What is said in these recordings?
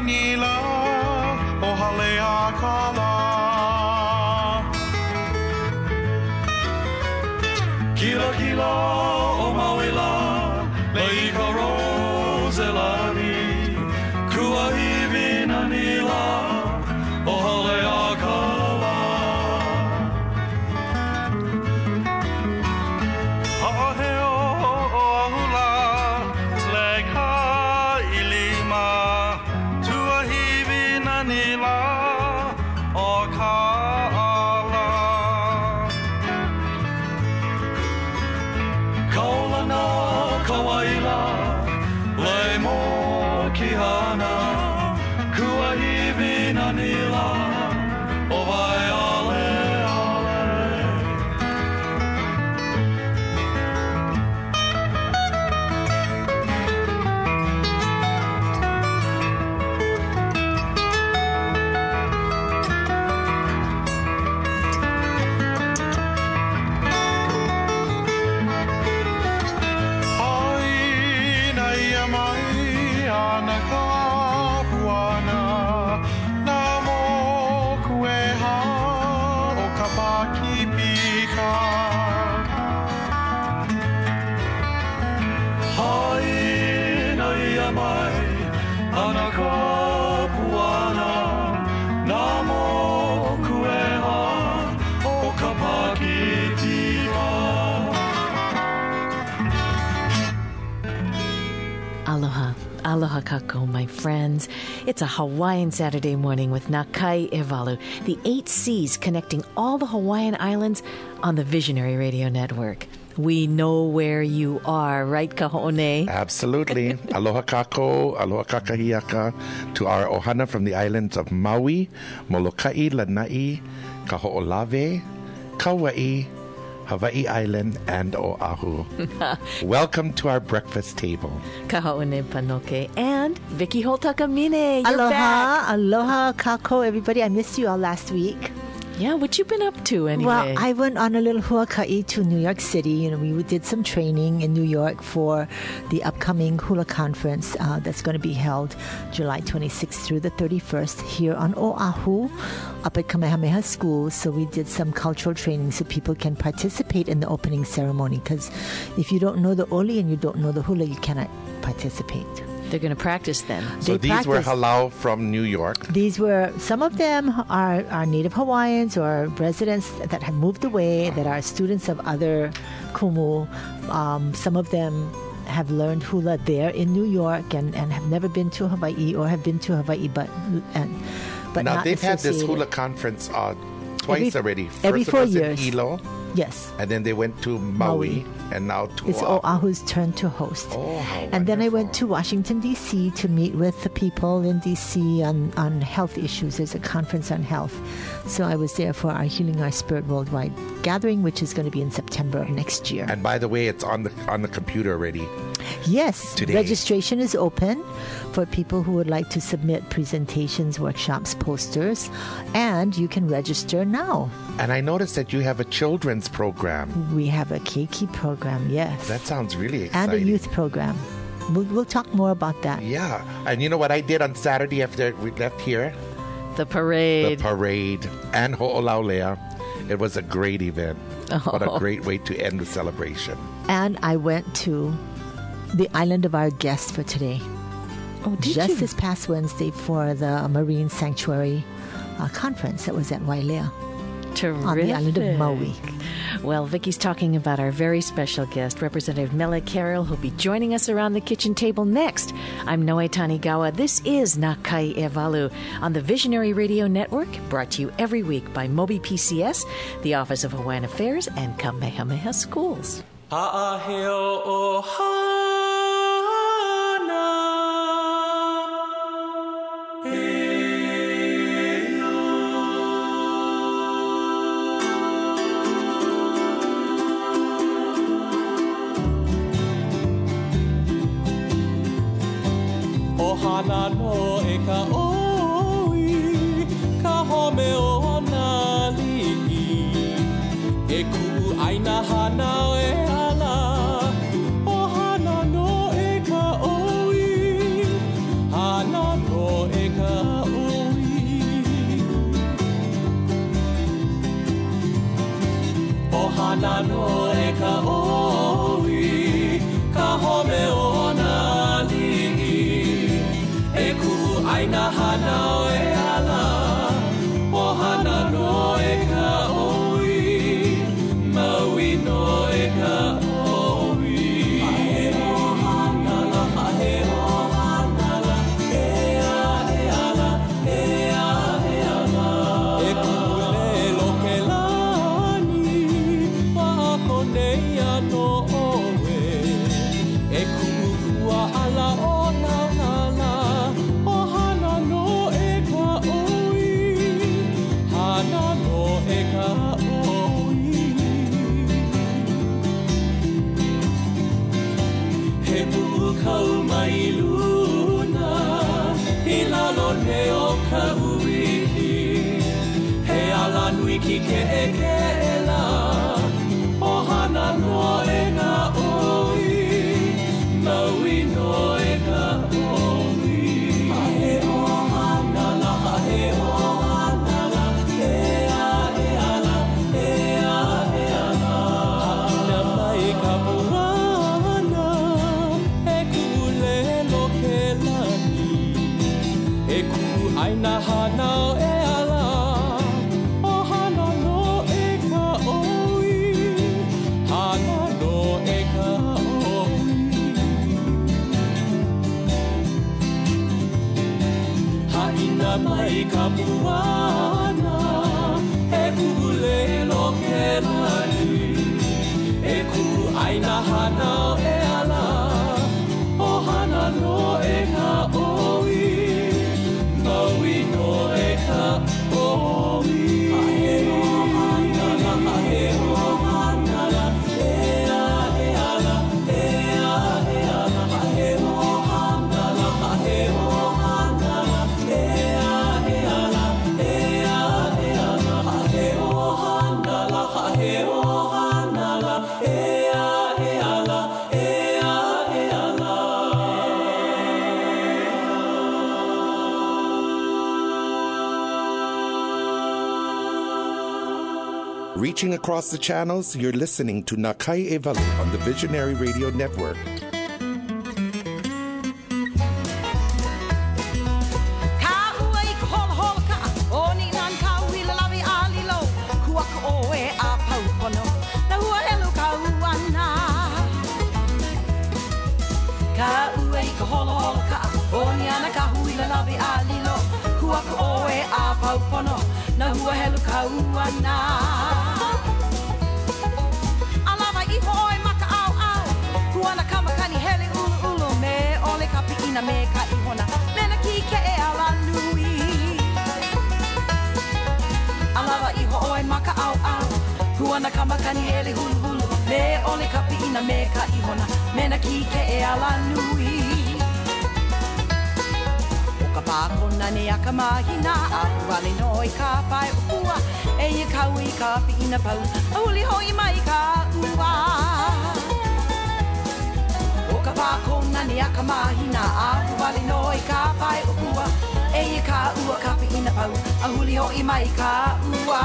nila o hale a kala. Kila kila o mawela lei ka rose lani kua hivina nila o hale a kala. Ha'aheo o ahula leg ha ilima tua hivina nila o kala. Kaulana kawaila le mo kihana kua hivina nila o vai ale ale. Ana ka puana na mo kueha o ka pakipika. Haina ia mai ana ka puana na mo kueha o ka pakipika. Aloha. Aloha kako, my friends. It's a Hawaiian Saturday morning with Nakai Ewalu, the 8 Seas connecting all the Hawaiian Islands on the Visionary Radio Network. We know where you are, right, Kahone? Absolutely. Aloha kako, aloha kakahiaka to our ohana from the islands of Maui, Molokai, Lanai, Kaho'olawe, Kauai, Hawaii Island, and Oahu. Welcome to our breakfast table. Kahone Panoke and Vicky Holtakamine. You're Aloha, back. aloha, kako, everybody. I missed you all last week. Yeah, what you been up to anyway? Well, I went on a little huaka'i to New York City. We did some training in New York for the upcoming hula conference that's going to be held July 26th through the 31st here on Oahu, up at Kamehameha School. So we did some cultural training so people can participate in the opening ceremony. Because if you don't know the oli and you don't know the hula, you cannot participate. They're going to practice then. So these were halau from New York. These were, some of them are native Hawaiians or residents that have moved away, that are students of other kumu. Some of them have learned hula there in New York and have never been to Hawaii or have been to Hawaii, but now not they've had this associated. hula conference twice already. First every 4 it was years. in Hilo, Yes. and then they went to Maui. And now to It's Oahu's turn to host. Oh, how and then I went wonderful. to Washington, D.C. to meet with the people in D.C. on health issues. There's a conference on health. So I was there for our Healing Our Spirit Worldwide gathering, which is going to be in September of next year. And by the way, it's on the computer already. Yes, Today. registration is open for people who would like to submit presentations, workshops, posters, and you can register now. And I noticed that you have a children's program. We have a keiki program, yes. That sounds really and exciting. a youth program. We'll talk more about that. Yeah. And you know what I did on Saturday after we left here? The parade. The parade and Ho'olaulea. It was a great event. What a great way to end the celebration. And I went to the island of our guest for today. Oh, did Just you? this past Wednesday for the Marine Sanctuary conference that was at Wailea Terrific. on the island of Maui. Well, Vicky's talking about our very special guest, Representative Mele Carroll, who'll be joining us around the kitchen table next. I'm Noe Tanigawa. This is Nakai Ewalu on the Visionary Radio Network, brought to you every week by Mobi PCS, the Office of Hawaiian Affairs, and Kamehameha Schools. Ha'aheo ohana ohana no e ka oi ka home o na li'i e ku aina hana e ala ohana no e ka oi hana no e ka hana no e ka oi ka home o na li'i e ku aina hana o e ala o hana no e ka oi maui no e ka oi ahe o hanala ahe o hanala e ala e ala e ku lelo ke lani pa konei ano oe e ku kua ala o na ala o hana no e ka oi hana no e ka oi he pu'u kau mai luna I lalo ne o ka uiki he ala nui ki ke e la o hana no e ka oi maui no e ka oi ahe o hanala ahe o hanala e ala e ala hana mai ka puana e ku lelo ke lani e ku aina hana e ala o hana no e ka oi hana no e ka oi haina mai ka puana e ku lelo ke lani e ku aina hana e ala o hana no e ka oi maui no e ka oi ahe o hanala e ala e ala ahe o hanala e ala ahe o hanala Reaching across the channels, you're listening to Nakai Evalu on the Visionary Radio Network. Na hua helu kauana Alava iho oi maka au au Kuana kamakani hele ulu ulu Me ole kapi ina me ka ihona Mena ki ke e ala nui Alava iho oi maka au au Kuana kamakani hele hulu hulu Me ole kapi ina me ka ihona Mena ki ke e ala nui Ka pākona ne aka mahina A wale no I ka pai ua E ia kau I ka pi ina pau A huli hoi mai ka ua O ka pākona ne aka mahina A wale no I ka pai ua E ia ka ua ka pi ina pau A huli hoi mai ka ua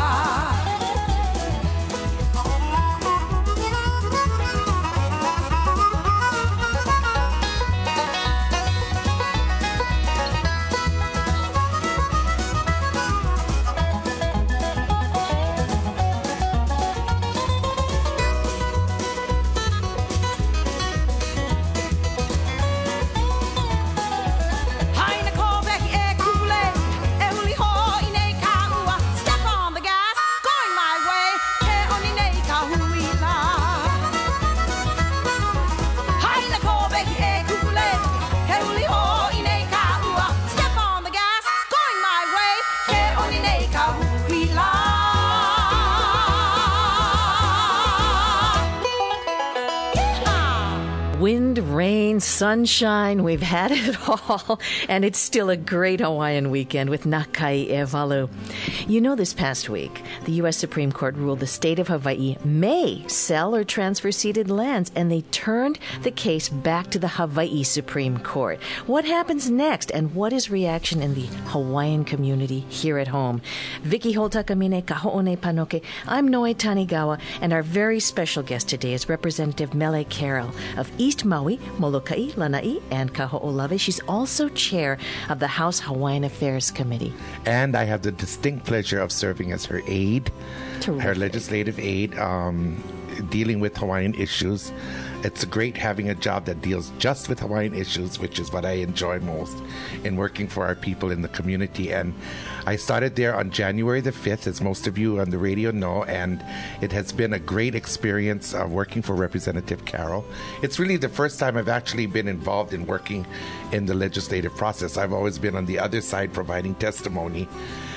Wind, rain, rain, sunshine, we've had it all, and it's still a great Hawaiian weekend with Nakai Evalu. You know, this past week, the U.S. Supreme Court ruled the state of Hawaii may sell or transfer ceded lands, and they turned the case back to the Hawaii Supreme Court. What happens next, and what is reaction in the Hawaiian community here at home? Vicky Holtakamine Kaho'one Panoke. I'm Noe Tanigawa, and our very special guest today is Representative Mele Carroll of East Maui, Molokai, Lanai, and Kaho'olawe. She's also chair of the House Hawaiian Affairs Committee. And I have the distinct pleasure of serving as her aide, her legislative aide, dealing with Hawaiian issues. It's great having a job that deals just with Hawaiian issues, which is what I enjoy most in working for our people in the community. And I started there on January the 5th, as most of you on the radio know, and it has been a great experience working for Representative Carroll. It's really the first time I've actually been involved in working in the legislative process. I've always been on the other side providing testimony.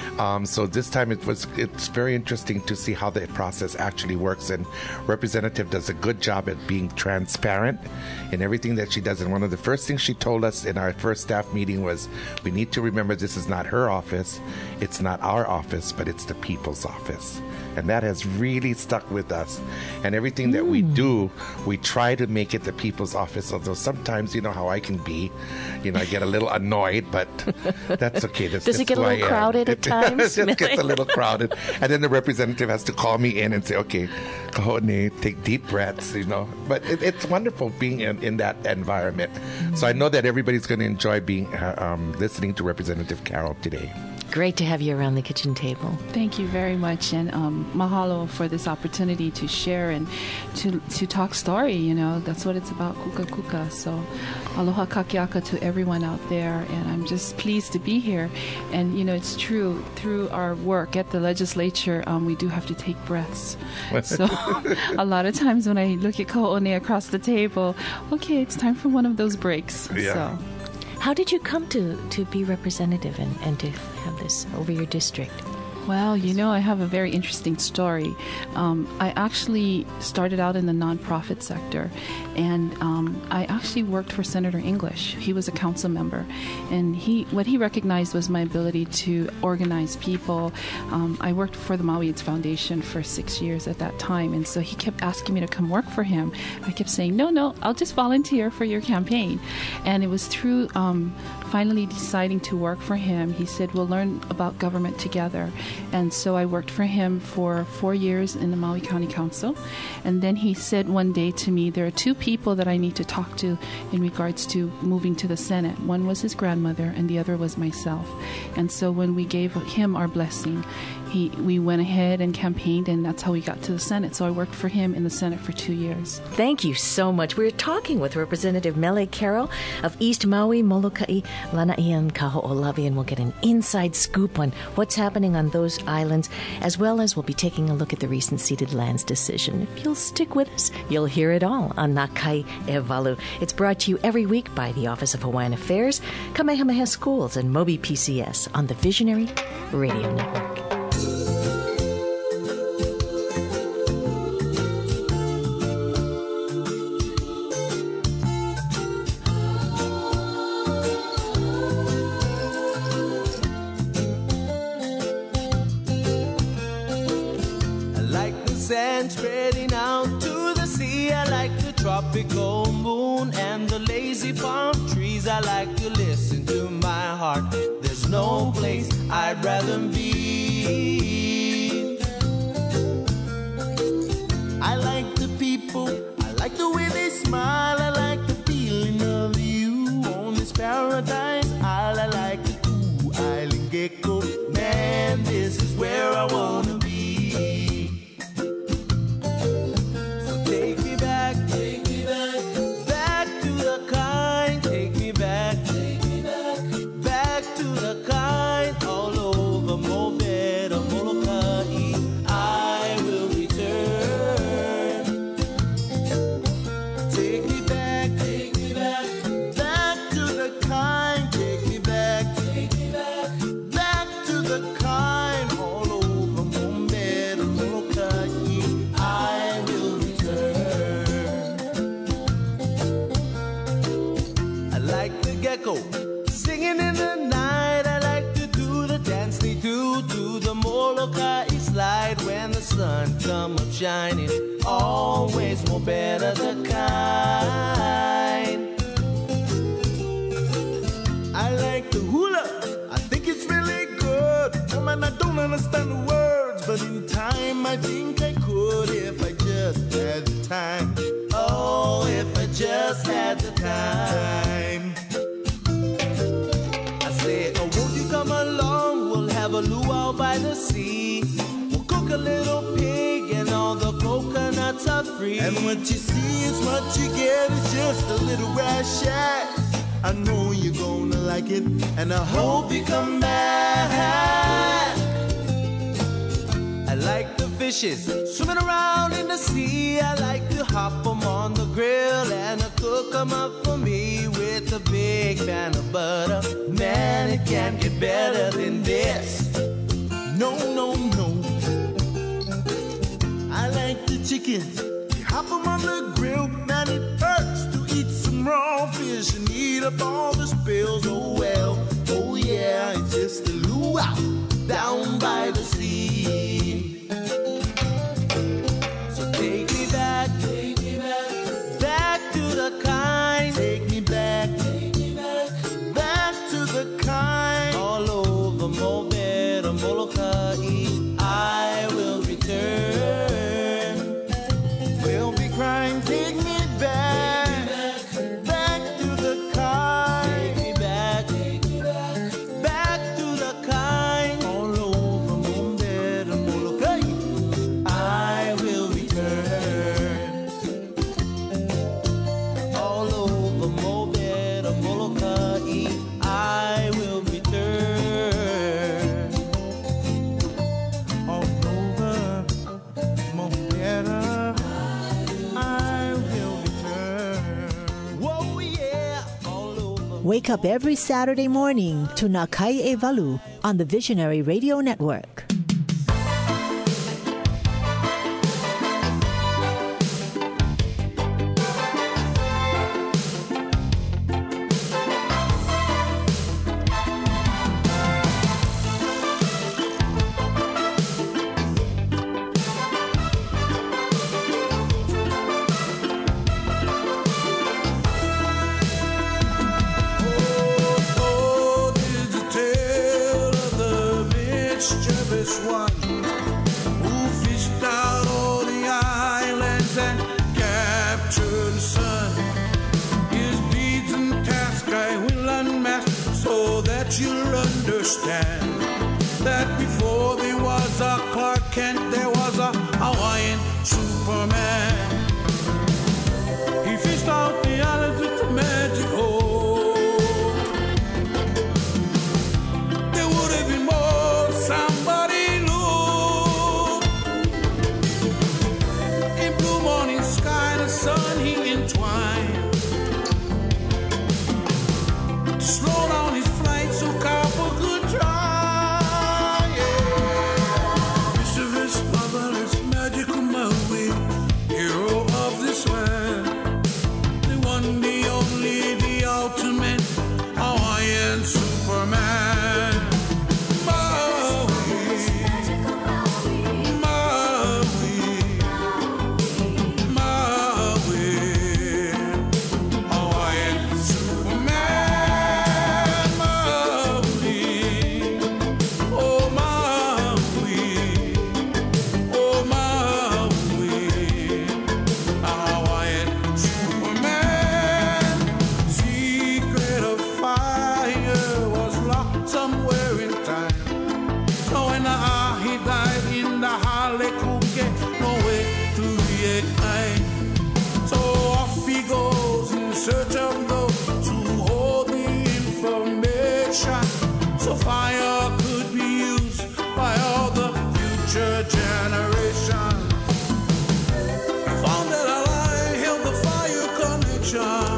So this time it's very interesting to see how the process actually works, and Representative does a good job at being transparent in everything that she does. And one of the first things she told us in our first staff meeting was, we need to remember this is not her office, it's not our office, but it's the people's office. And that has really stuck with us. And everything that we do, we try to make it the people's office. Although sometimes, you know how I can be. You know, I get a little annoyed, but that's okay. Does it get a little crowded at times? It gets a little crowded. And then the representative has to call me in and say, okay, kahone, take deep breaths, you know. But it's wonderful being in that environment. So I know that everybody's going to enjoy being listening to Representative Carroll today. Great to have you around the kitchen table. Thank you very much, and mahalo for this opportunity to share and to talk story. You know, that's what it's about, kuka kuka. So aloha kakiaka to everyone out there, and I'm just pleased to be here. And you know, it's true, through our work at the legislature, we do have to take breaths. So a lot of times when I look at Kaho'one across the table, okay, it's time for one of those breaks. Yeah. So. How did you come to be representative and to have this over your district? Well, you know, I have a very interesting story. I actually started out in the nonprofit sector, and I actually worked for Senator English. He was a council member, and what he recognized was my ability to organize people. I worked for the Maui AIDS Foundation for 6 years at that time, and so he kept asking me to come work for him. I kept saying, no, I'll just volunteer for your campaign. And it was through finally deciding to work for him. He said, we'll learn about government together. And so I worked for him for 4 years in the Maui County Council. And then he said one day to me, there are two people that I need to talk to in regards to moving to the Senate. One was his grandmother, and the other was myself. And so when we gave him our blessing, we went ahead and campaigned, and that's how we got to the Senate. So I worked for him in the Senate for 2 years. Thank you so much. We're talking with Representative Mele Carroll of East Maui, Molokai, Lanai, and Kaho'olawe, and we'll get an inside scoop on what's happening on those islands, as well as we'll be taking a look at the recent ceded lands decision. If you'll stick with us, you'll hear it all on Nakai Evalu. It's brought to you every week by the Office of Hawaiian Affairs, Kamehameha Schools, and Mobi PCS on the Visionary Radio Network. Sand spreading out to the sea. I like the tropical moon and the lazy palm trees. I like to listen to my heart. There's no place I'd rather be. I like the people, I like the way they smile. I like the feeling of you on this paradise isle. I like the cool island gecko. Man, this is where I wanna be. come up shining, always more better the kind. I like the hula, I think it's really good. I mean, I don't understand the words, but in time I think I could if I just had the time. Oh, if I just had the time. I say, oh, won't you come along? We'll have a luau by the sea. We'll cook a little pig and all the coconuts are free. And what you see is what you get. It's just a little grass shack. I know you're gonna like it, and I hope you come back. I like the fishes swimming around in the sea. I like to hop them on the grill and I cook them up for me with a big pan of butter. Man, it can't get better than this. No, no, no. I like the chickens. You hop them on the grill. Man, it hurts to eat some raw fish and eat up all the spills. Oh well, oh yeah, it's just a luau down by the sea. So take me back, back to the kind. Take me back, back to the kind. All over Mobed or Molokai, I will return. We'll be crying, take me back, back to the kind. Take me back, back to the kind. All over Mobed or Molokai, I will return. All over Mobed or Molokai, I will return. All over Mobed, I will return. Whoa, yeah, all over. Wake up every Saturday morning to Nakai Evalu on the Visionary Radio Network. Oh, is the tale of the mischievous one who fished out all the islands and captured the sun. His deeds and tasks I will unmask so that you'll understand that before there was a Clark Kent, there was a Hawaiian Superman. He fished out the islands with the magic hole. There would have been more, somebody look. In blue morning sky, the sun he entwined to slow down his flight so Copper could try. Yeah. Mischievous, marvelous, magical Maui, hero of this land. The one, the only, the ultimate Hawaiian Superman. Maui, Maui, Maui, Hawaiian Superman. Maui, oh Maui, oh Maui, Hawaiian Superman. Secret of fire was locked somewhere in time. So when he died in the Halekuke, no way to reignite. So off he goes in search of those who hold the information, so fire could be used by all the future generations. He found that a lie held the fire connection,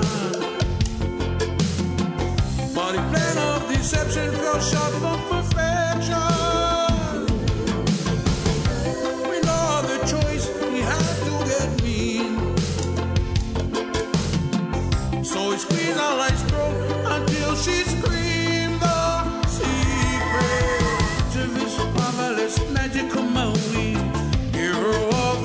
but the plan of deception fell short from perfection. With no other choice, he had to get mean. So he squeezed out life's throat until she screamed the secret to this marvelous magical Maui, hero of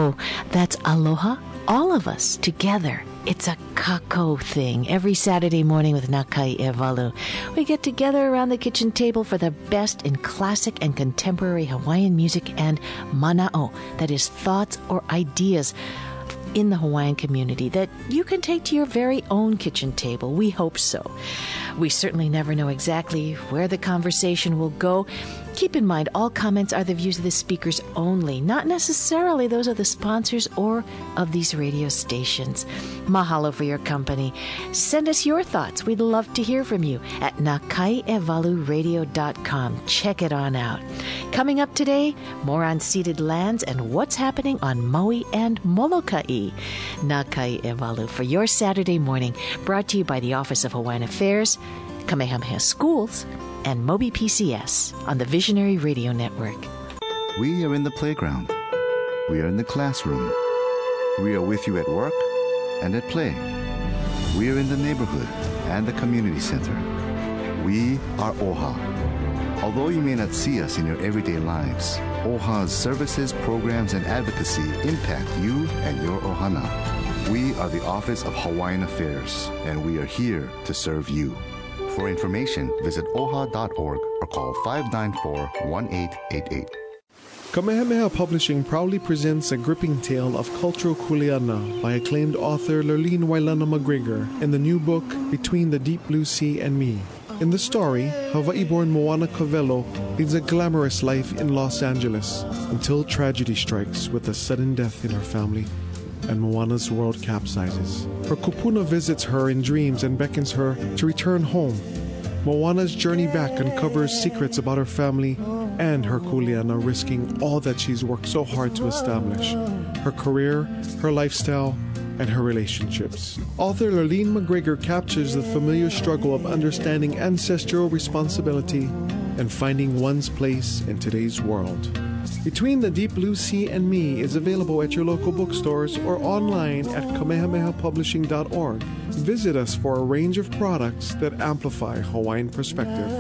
kako. That's aloha, all of us together. It's a kako thing. Every Saturday morning with Nakai Evalu, we get together around the kitchen table for the best in classic and contemporary Hawaiian music and mana'o, that is thoughts or ideas in the Hawaiian community that you can take to your very own kitchen table. We hope so. We certainly never know exactly where the conversation will go. Keep in mind, all comments are the views of the speakers only, not necessarily those of the sponsors or of these radio stations. Mahalo for your company. Send us your thoughts. We'd love to hear from you at nakai'evaluradio.com. Check it on out. Coming up today, more on ceded lands and what's happening on Maui and Molokai. Nakai Evalu for your Saturday morning, brought to you by the Office of Hawaiian Affairs, Kamehameha Schools, and Moby PCS on the Visionary Radio Network. We are in the playground. We are in the classroom. We are with you at work and at play. We are in the neighborhood and the community center. We are OHA. Although you may not see us in your everyday lives, OHA's services, programs, and advocacy impact you and your ohana. We are the Office of Hawaiian Affairs, and we are here to serve you. For information, visit oha.org or call 594-1888. Kamehameha Publishing proudly presents a gripping tale of cultural kuleana by acclaimed author Lurleen Wailana McGregor in the new book, Between the Deep Blue Sea and Me. In the story, Hawaii-born Moana Covello leads a glamorous life in Los Angeles until tragedy strikes with a sudden death in her family, and Moana's world capsizes. Her kupuna visits her in dreams and beckons her to return home. Moana's journey back uncovers secrets about her family and her kuleana, risking all that she's worked so hard to establish: her career, her lifestyle, and her relationships. Author Lurleen McGregor captures the familiar struggle of understanding ancestral responsibility and finding one's place in today's world. Between the Deep Blue Sea and Me is available at your local bookstores or online at kamehamehapublishing.org. Visit us for a range of products that amplify Hawaiian perspective.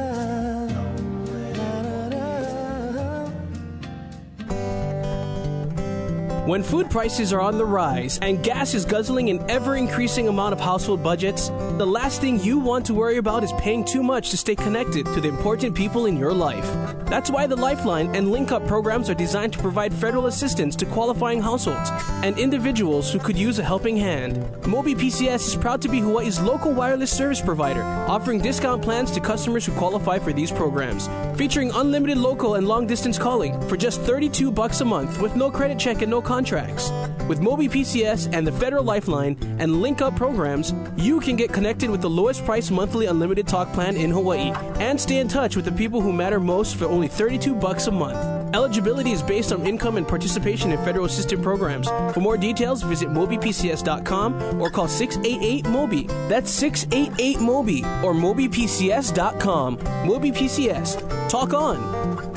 When food prices are on the rise and gas is guzzling an ever-increasing amount of household budgets, the last thing you want to worry about is paying too much to stay connected to the important people in your life. That's why the Lifeline and Link Up programs are designed to provide federal assistance to qualifying households and individuals who could use a helping hand. Moby PCS is proud to be Hawaii's local wireless service provider, offering discount plans to customers who qualify for these programs, featuring unlimited local and long-distance calling for just $32 a month with no credit check and no contracts. With Moby PCS and the Federal Lifeline and Link Up programs, you can get connected with the lowest price monthly unlimited talk plan in Hawaii and stay in touch with the people who matter most for only $32 a month. Eligibility is based on income and participation in federal assistance programs. For more details, visit mobypcs.com or call 688-MOBY. That's 688-MOBY or mobypcs.com. Moby PCS. Talk on.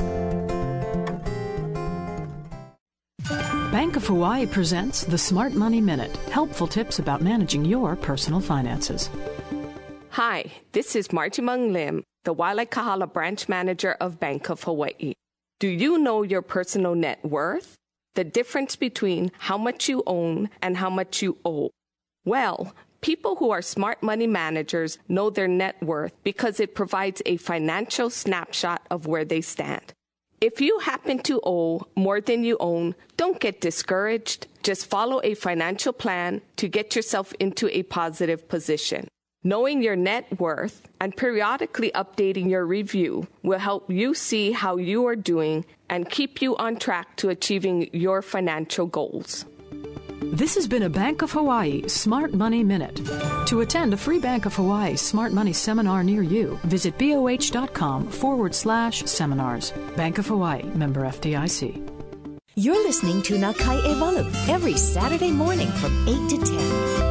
Bank of Hawaii presents the Smart Money Minute, helpful tips about managing your personal finances. Hi, this is Margie Mung Lim, the Waialaikahala branch manager of Bank of Hawaii. Do you know your personal net worth? The difference between how much you own and how much you owe. Well, people who are smart money managers know their net worth because it provides a financial snapshot of where they stand. If you happen to owe more than you own, don't get discouraged. Just follow a financial plan to get yourself into a positive position. Knowing your net worth and periodically updating your review will help you see how you are doing and keep you on track to achieving your financial goals. This has been a Bank of Hawaii Smart Money Minute. To attend a free Bank of Hawaii Smart Money seminar near you, visit boh.com/seminars. Bank of Hawaii, member FDIC. You're listening to Nakai Evalu every Saturday morning from 8 to 10.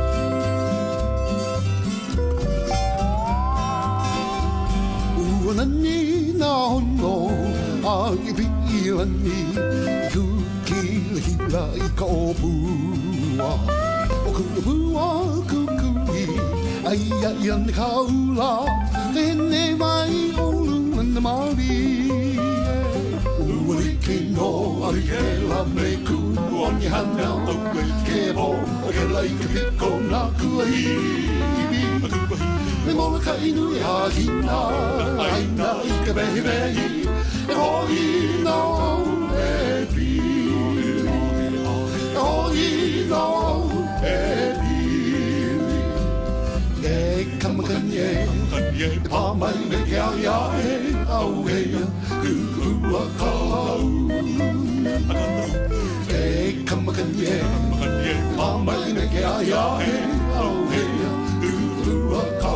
O kupua kukui ai yan kaula tene mai o luna mari uli ke no ali ke la me ku oni hana au ke ho ke lai ke piko na ku hi me mo ka inu ya hina aina I ke behi behi e ho I no e bi e ho I no e bi e kamakanye pa mai me ke ya e au he ku ku ka e kamakanye pa mai me ke ya e au he ku ka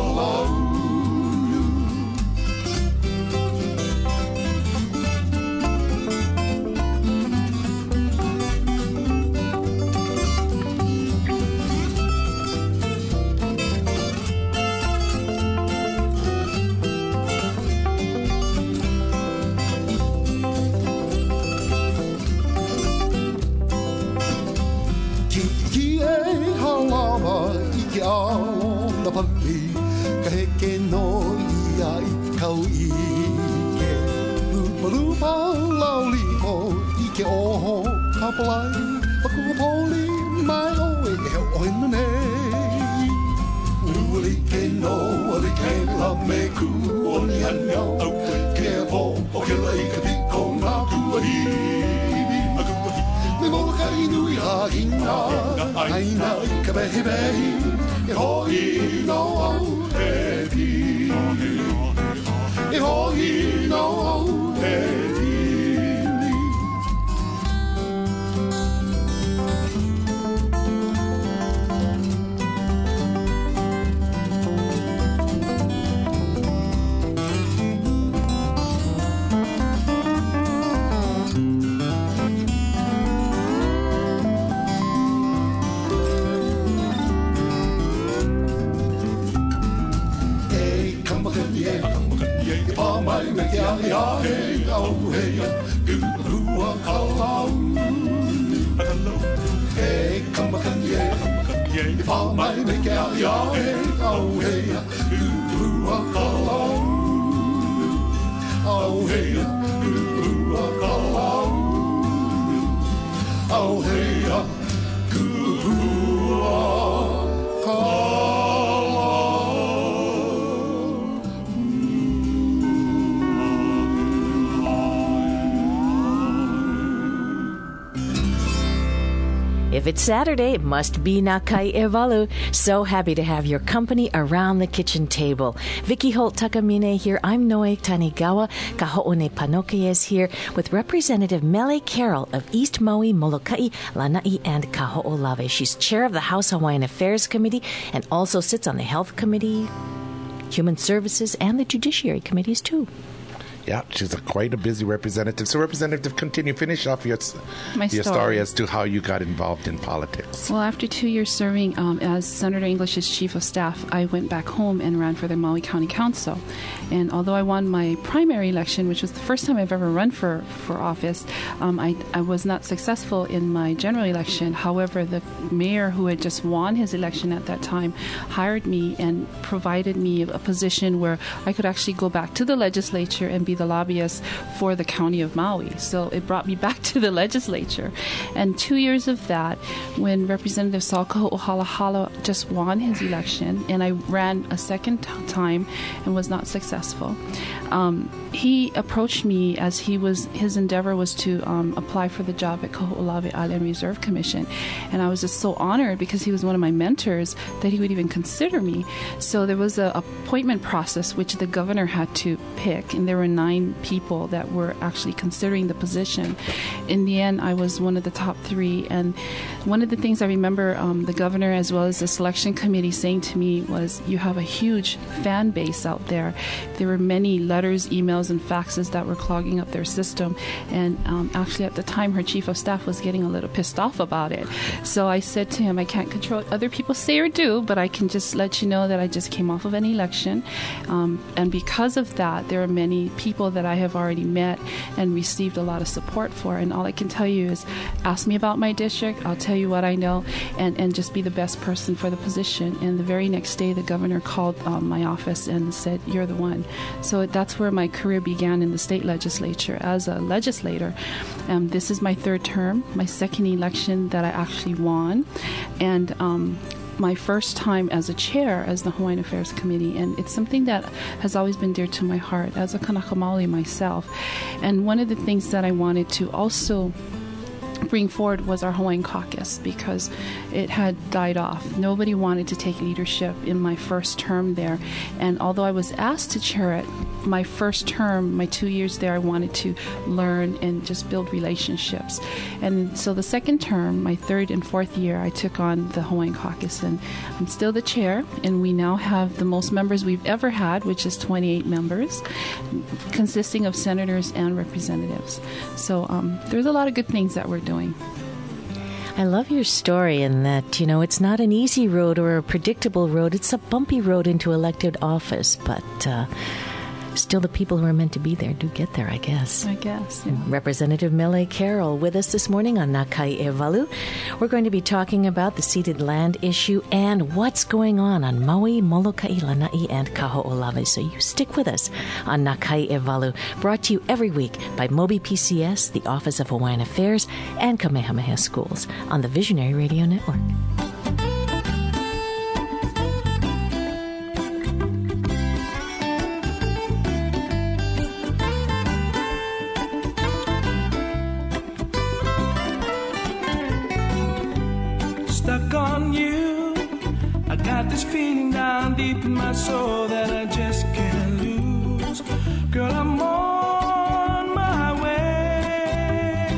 na pali ka heke no ia I kau I ke Rupa lauli ko I ke oho ka palai Paku poli mai o e heo oina nei Uli ke no ali ke la me ku oni hana au ke ho o ke lai ka piko na kuahi Me mo ka inu I hina aina I ka behi behi E hoi no au e pi E hoi no au e pi mai me ke ya he au he ku rua kalau e kamakanye pa mai me ke ya he au he ku rua kalau au he ku rua kalau au he ku rua kalau If it's Saturday, it must be Nakai Evalu. So happy to have your company around the kitchen table. Vicky Holt Takamine here. I'm Noe Tanigawa. Kaho'one Panoke is here with Representative Mele Carroll of East Maui, Molokai, Lanai, and Kaho'olawe. She's chair of the House Hawaiian Affairs Committee and also sits on the Health Committee, Human Services, and the Judiciary Committees, too. Yeah, she's quite a busy representative. So, Representative, finish off your story as to how you got involved in politics. Well, after 2 years serving as Senator English's chief of staff, I went back home and ran for the Maui County Council. And although I won my primary election, which was the first time I've ever run for office, I was not successful in my general election. However, the mayor who had just won his election at that time hired me and provided me a position where I could actually go back to the legislature and be the lobbyist for the county of Maui. So it brought me back to the legislature. And 2 years of that, when Representative Saul Kaho'ohalahala just won his election, and I ran a second time and was not successful, he approached me as his endeavor was to apply for the job at Kaho'olawe Island Reserve Commission. And I was just so honored because he was one of my mentors that he would even consider me. So there was an appointment process which the governor had to pick, and there were 9 people that were actually considering the position. In the end, I was one of the top 3. And one of the things I remember the governor as well as the selection committee saying to me was, you have a huge fan base out there. There were many letters, emails, and faxes that were clogging up their system. And actually at the time, her chief of staff was getting a little pissed off about it. So I said to him, I can't control what other people say or do, but I can just let you know that I just came off of an election. And because of that, there are many people that I have already met and received a lot of support for. And all I can tell you is, ask me about my district. I'll tell you what I know, and just be the best person for the position. And the very next day, the governor called my office and said, "You're the one." So that's where my career began in the state legislature as a legislator. This is my third term, my second election that I actually won, and my first time as a chair as the Hawaiian Affairs Committee, and it's something that has always been dear to my heart as a Kanaka Maoli myself. And one of the things that I wanted to also bring forward was our Hawaiian caucus, because it had died off. Nobody wanted to take leadership in my first term there, and although I was asked to chair it, my first term, my 2 years there, I wanted to learn and just build relationships. And so the second term, my third and fourth year, I took on the Hawaiian caucus, and I'm still the chair, and we now have the most members we've ever had, which is 28 members, consisting of senators and representatives. So there's a lot of good things that we're doing. I love your story in that, it's not an easy road or a predictable road. It's a bumpy road into elected office, but still the people who are meant to be there do get there, I guess. Yeah. Representative Mele Carroll with us this morning on Nakai Evalu. We're going to be talking about the ceded land issue and what's going on Maui, Molokai, Lanai, and Kaho'olawe. So you stick with us on Nakai Evalu, brought to you every week by Mobi PCS, the Office of Hawaiian Affairs, and Kamehameha Schools on the Visionary Radio Network. Stuck on you, I got this feeling down deep in my soul that I just can't lose. Girl, I'm on my way.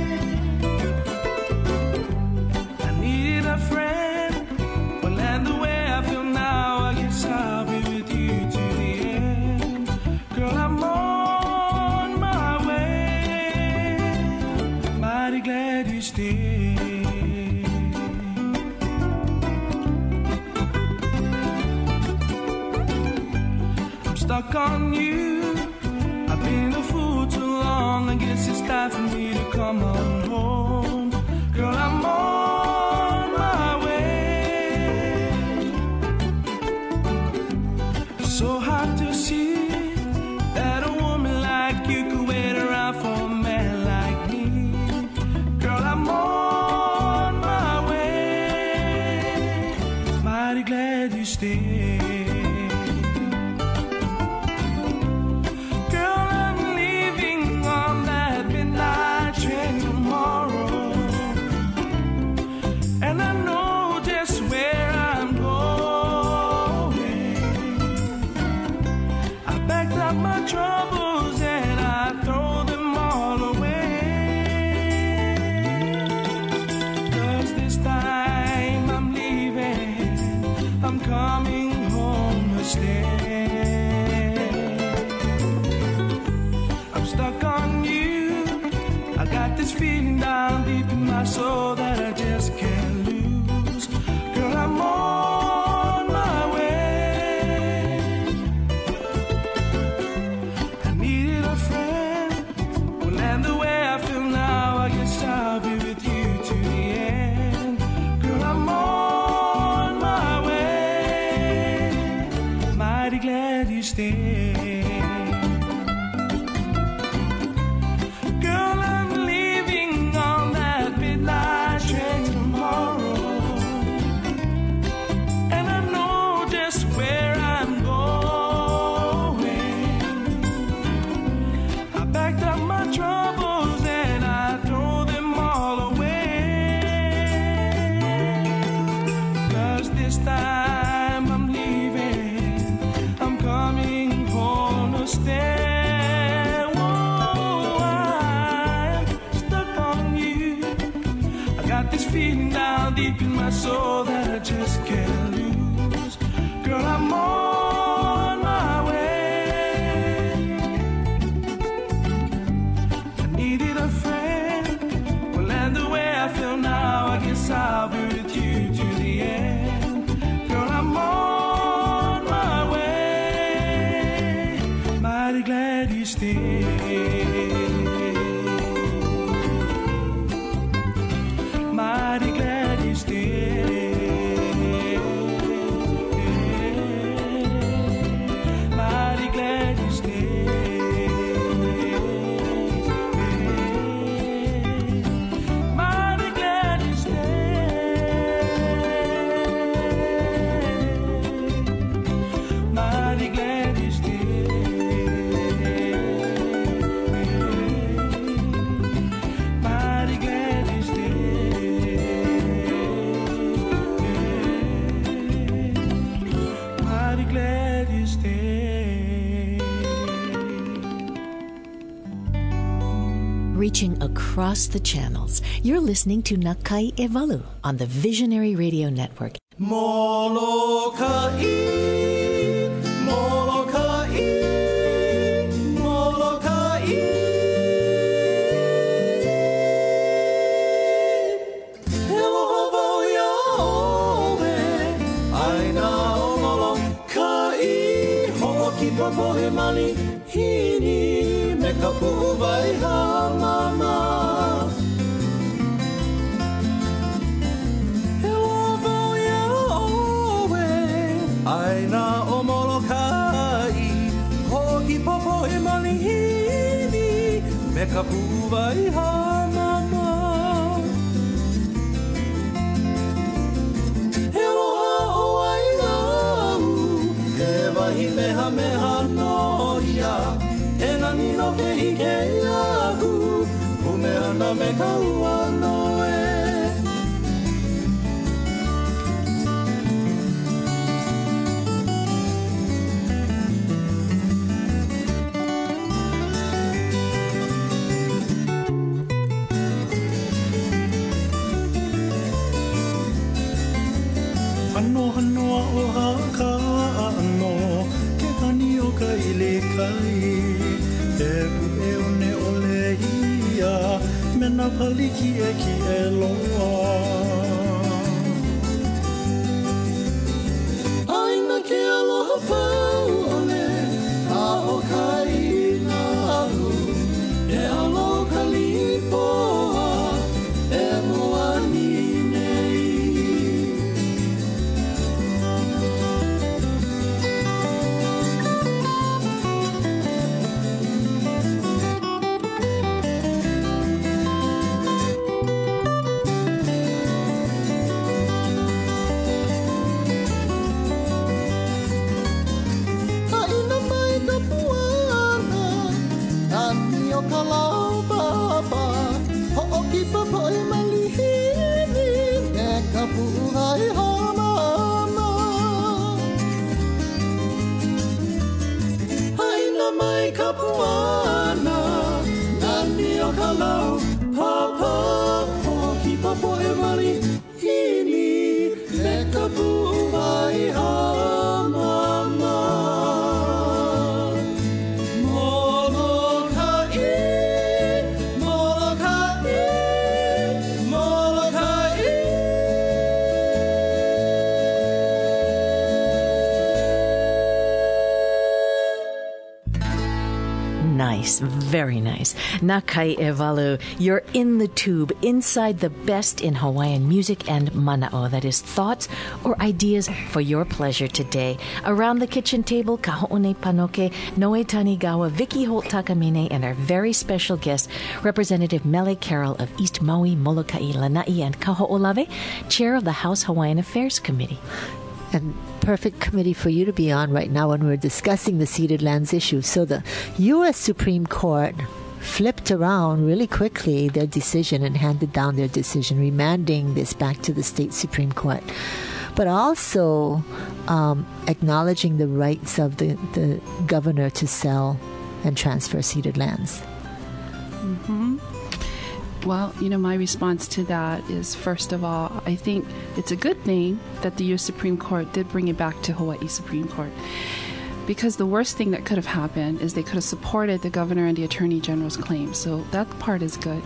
I needed a friend, well, and the way I feel now, I guess I'll be with you to the end. Girl, I'm on my way. Mighty glad you stayed. Stuck on you, I've been a fool too long. I guess it's time for me to come on home. Girl, I'm on my way. So hard to see that a woman like you could wait around for a man like me. Girl, I'm on my way. Mighty glad you stayed. Troubles and I throw them all away. 'Cause this time I'm leaving, I'm coming home to stay. I'm stuck on you, I got this feeling down deep in my soul that I just can't lose. Girl, I'm on my way. I'll be with you to the end. Girl, I'm on my way. Mighty glad you stayed. Girl, I'm leaving on that midnight train tomorrow, and I know just where I'm going. I backed up my troubles and I throw them all away. 'Cause this time I'm leaving, I'm coming home to stay. Whoa, I'm stuck on you. I got this feeling down deep in my soul that I just can't lose. Girl, I'm on my way. I needed a friend, well, and the way I feel now, I guess I'll be with you to the end. Girl, I'm on my way. Mighty glad reaching across the channels. You're listening to Nakai Evalu on the Visionary Radio Network. Molokai, Molokai, Molokai. Hello, how Yahweh, aina o Molokai, hoki papohe mali hini me kapu vai ha mama. Aina o Molokai, hoki popo e malihini, me ka puwai ha mama. He aloha o Ailau, he wahi meha meha noia, he nani no ke hike iahu, ume ana me ka ua noe. Hano hanoa o haka ano, ke hani o ka ile kai. E ue o ne ole ia, me na paliki e ki e loa. Aina ke aloha pau ole, a o ka ina alu. E alo ka lipoa, e moa ni nei. Nice, very nice. Nakai Evalu, you're in the tube, inside the best in Hawaiian music and mana'o, that is thoughts or ideas for your pleasure today. Around the kitchen table, Kaho'one Panoke, Noe Tanigawa, Vicky Holt Takamine, and our very special guest, Representative Mele Carroll of East Maui, Molokai, Lanai, and Kaho'olave, Chair of the House Hawaiian Affairs Committee. And perfect committee for you to be on right now when we're discussing the ceded lands issue. So the U.S. Supreme Court flipped around really quickly their decision and handed down their decision, remanding this back to the state Supreme Court, but also acknowledging the rights of the governor to sell and transfer ceded lands. Mm-hmm. Well, my response to that is, first of all, I think it's a good thing that the U.S. Supreme Court did bring it back to Hawaii Supreme Court. Because the worst thing that could have happened is they could have supported the governor and the attorney general's claim. So that part is good.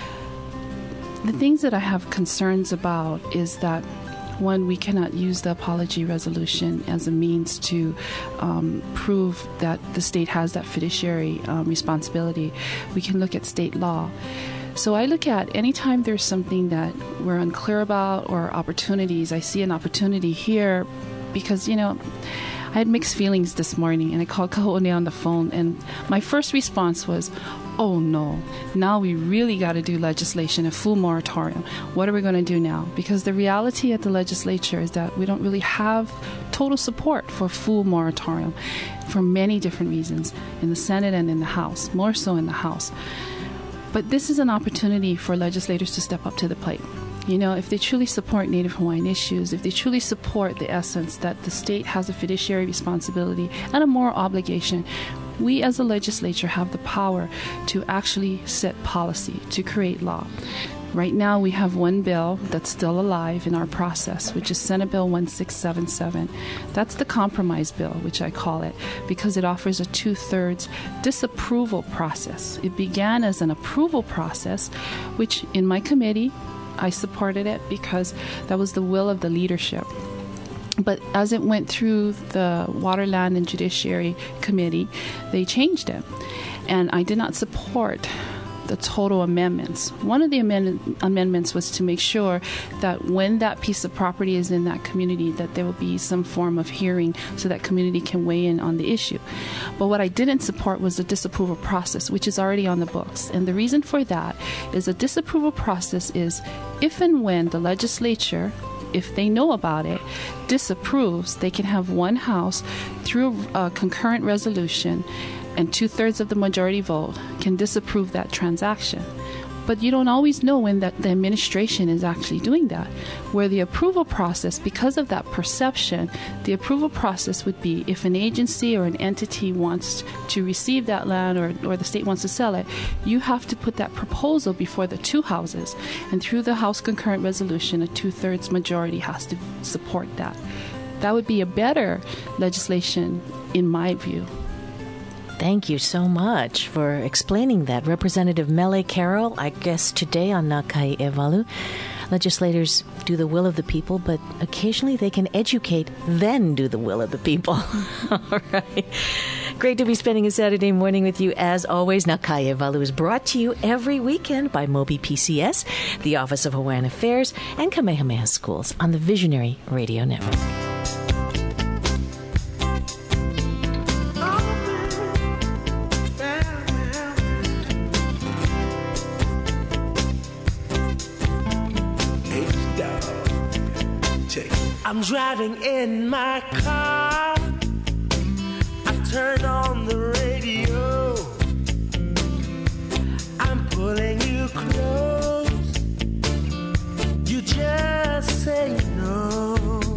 The things that I have concerns about is that, one, we cannot use the apology resolution as a means to prove that the state has that fiduciary responsibility. We can look at state law. So I look at anytime there's something that we're unclear about or opportunities, I see an opportunity here because, I had mixed feelings this morning and I called Kaho'one on the phone and my first response was, oh no, now we really got to do legislation, a full moratorium. What are we going to do now? Because the reality at the legislature is that we don't really have total support for full moratorium for many different reasons in the Senate and in the House, more so in the House. But this is an opportunity for legislators to step up to the plate. If they truly support Native Hawaiian issues, if they truly support the essence that the state has a fiduciary responsibility and a moral obligation we as a legislature have the power to actually set policy, to create law. Right now, we have one bill that's still alive in our process, which is Senate Bill 1677. That's the compromise bill, which I call it, because it offers a 2/3 disapproval process. It began as an approval process, which in my committee, I supported it because that was the will of the leadership. But as it went through the Water, Land, and Judiciary Committee, they changed it. And I did not support the total amendments. One of the amendments was to make sure that when that piece of property is in that community, that there will be some form of hearing so that community can weigh in on the issue. But what I didn't support was the disapproval process, which is already on the books. And the reason for that is a disapproval process is if and when the legislature, if they know about it, disapproves, they can have one house through a concurrent resolution and 2/3 of the majority vote can disapprove that transaction. But you don't always know when the administration is actually doing that. Where the approval process, because of that perception, the approval process would be if an agency or an entity wants to receive that land or the state wants to sell it, you have to put that proposal before the two houses. And through the House concurrent resolution, a 2/3 majority has to support that. That would be a better legislation in my view. Thank you so much for explaining that. Representative Mele Carroll, our guest today on Nakai Evalu. Legislators do the will of the people, but occasionally they can educate, then do the will of the people. All right. Great to be spending a Saturday morning with you as always. Nakai Evalu is brought to you every weekend by Moby PCS, the Office of Hawaiian Affairs, and Kamehameha Schools on the Visionary Radio Network. I'm driving in my car. I turned on the radio. I'm pulling you close. You just say no.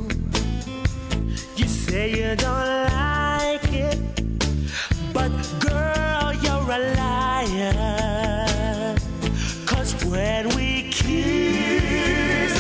You say you don't like it, but girl, you're a liar. 'Cause when we kiss,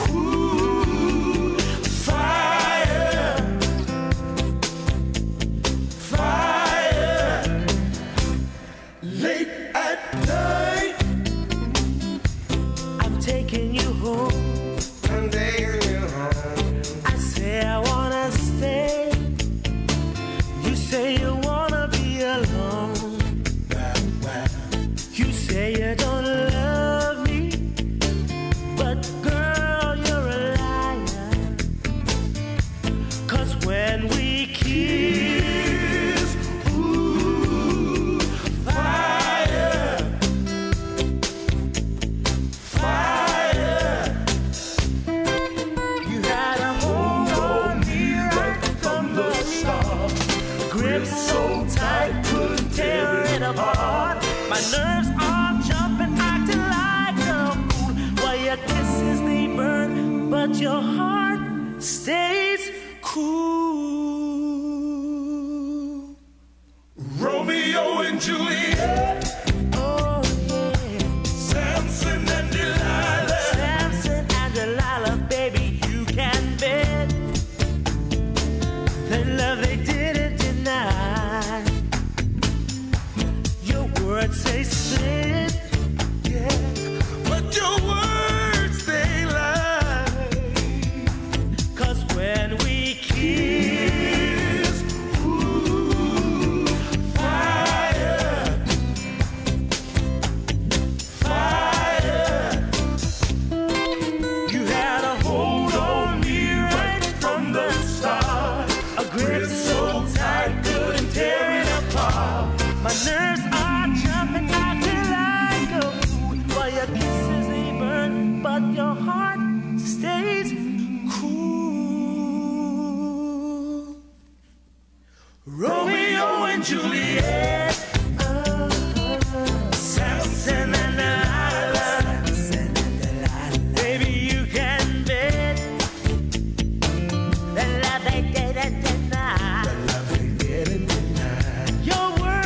your heart stays cool. Romeo and Juliet. Oh yeah. Samson and Delilah. Samson and Delilah, baby, you can bet. The love they didn't deny. Your words say split, yeah, but your words they lie. When we kiss, ooh, fire, fire. You had a hold on me right from the start. A grip so tight, couldn't tear it apart. My nerves are jumping out till I go. While your kisses they burn, but your heart stays cool. Romeo and Juliet, Samson and Delilah, baby you can bet the love they didn't deny. Your words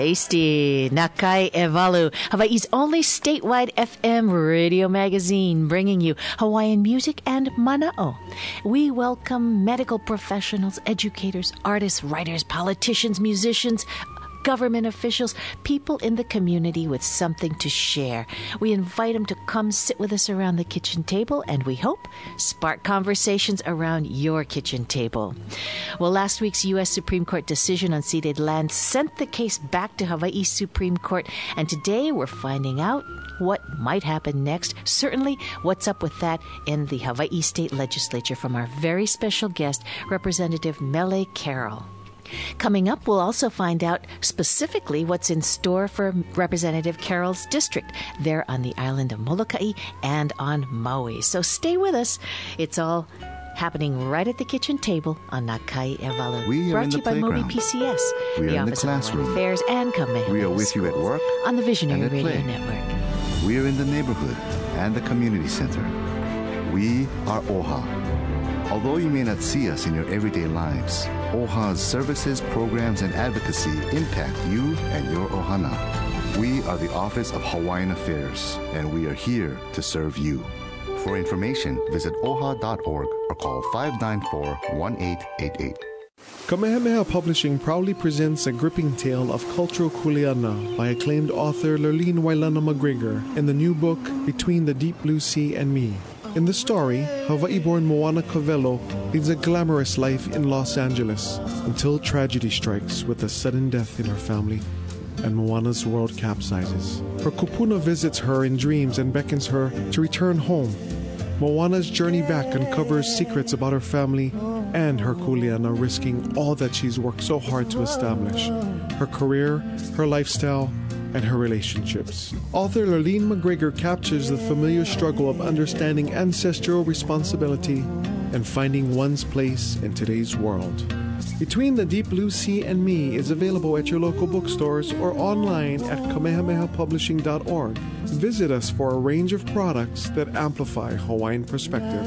Tasty. Nakai Evalu, Hawaii's only statewide FM radio magazine, bringing you Hawaiian music and mana'o. We welcome medical professionals, educators, artists, writers, politicians, musicians, government officials, people in the community with something to share. We invite them to come sit with us around the kitchen table, and we hope spark conversations around your kitchen table. Well, last week's U.S. Supreme Court decision on ceded land sent the case back to Hawaii Supreme Court, and today we're finding out what might happen next. Certainly, what's up with that in the Hawaii State Legislature from our very special guest, Representative Mele Carroll. Coming up, we'll also find out specifically what's in store for Representative Carroll's district there on the island of Molokai and on Maui. So stay with us. It's all happening right at the kitchen table on Nakai Evalu. We are brought in to the you by playground. Mobi PCS, We are the in the Office of classroom. Hawaiian Affairs, and Kamehameha We are with you at Schools work on the Visionary and at Radio play. Network. We are in the neighborhood and the community center. We are OHA. Although you may not see us in your everyday lives, OHA's services, programs, and advocacy impact you and your ohana. We are the Office of Hawaiian Affairs, and we are here to serve you. For information, visit oha.org or call 594-1888. Kamehameha Publishing proudly presents a gripping tale of cultural kuleana by acclaimed author Lurleen Wailana McGregor in the new book, Between the Deep Blue Sea and Me. In the story, Hawaii-born Moana Covello leads a glamorous life in Los Angeles until tragedy strikes with a sudden death in her family and Moana's world capsizes. Her kupuna visits her in dreams and beckons her to return home. Moana's journey back uncovers secrets about her family and her kuleana, risking all that she's worked so hard to establish: her career, her lifestyle, and her relationships. Author Lurleen McGregor captures the familiar struggle of understanding ancestral responsibility and finding one's place in today's world. Between the Deep Blue Sea and Me is available at your local bookstores or online at kamehamehapublishing.org. Visit us for a range of products that amplify Hawaiian perspective.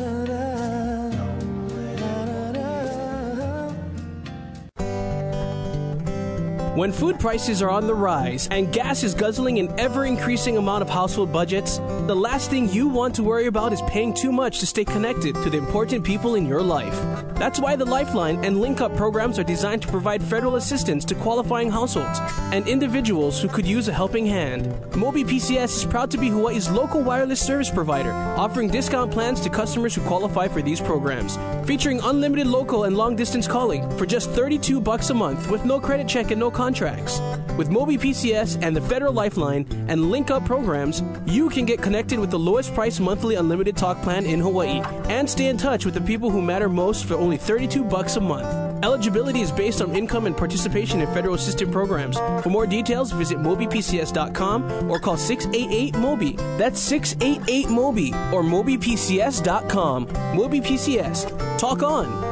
When food prices are on the rise and gas is guzzling an ever-increasing amount of household budgets, the last thing you want to worry about is paying too much to stay connected to the important people in your life. That's why the Lifeline and Link Up programs are designed to provide federal assistance to qualifying households and individuals who could use a helping hand. Mobi PCS is proud to be Hawaii's local wireless service provider, offering discount plans to customers who qualify for these programs, featuring unlimited local and long-distance calling for just $32 a month with no credit check and no contracts. With Mobi PCS and the Federal Lifeline and Link Up programs, you can get connected with the lowest price monthly unlimited talk plan in Hawaii and stay in touch with the people who matter most for only $32 a month. Eligibility is based on income and participation in federal assisted programs. For more details, visit MobiPCS.com or call 688-MOBI. That's 688-MOBI or MobiPCS.com. Mobi PCS. Talk on.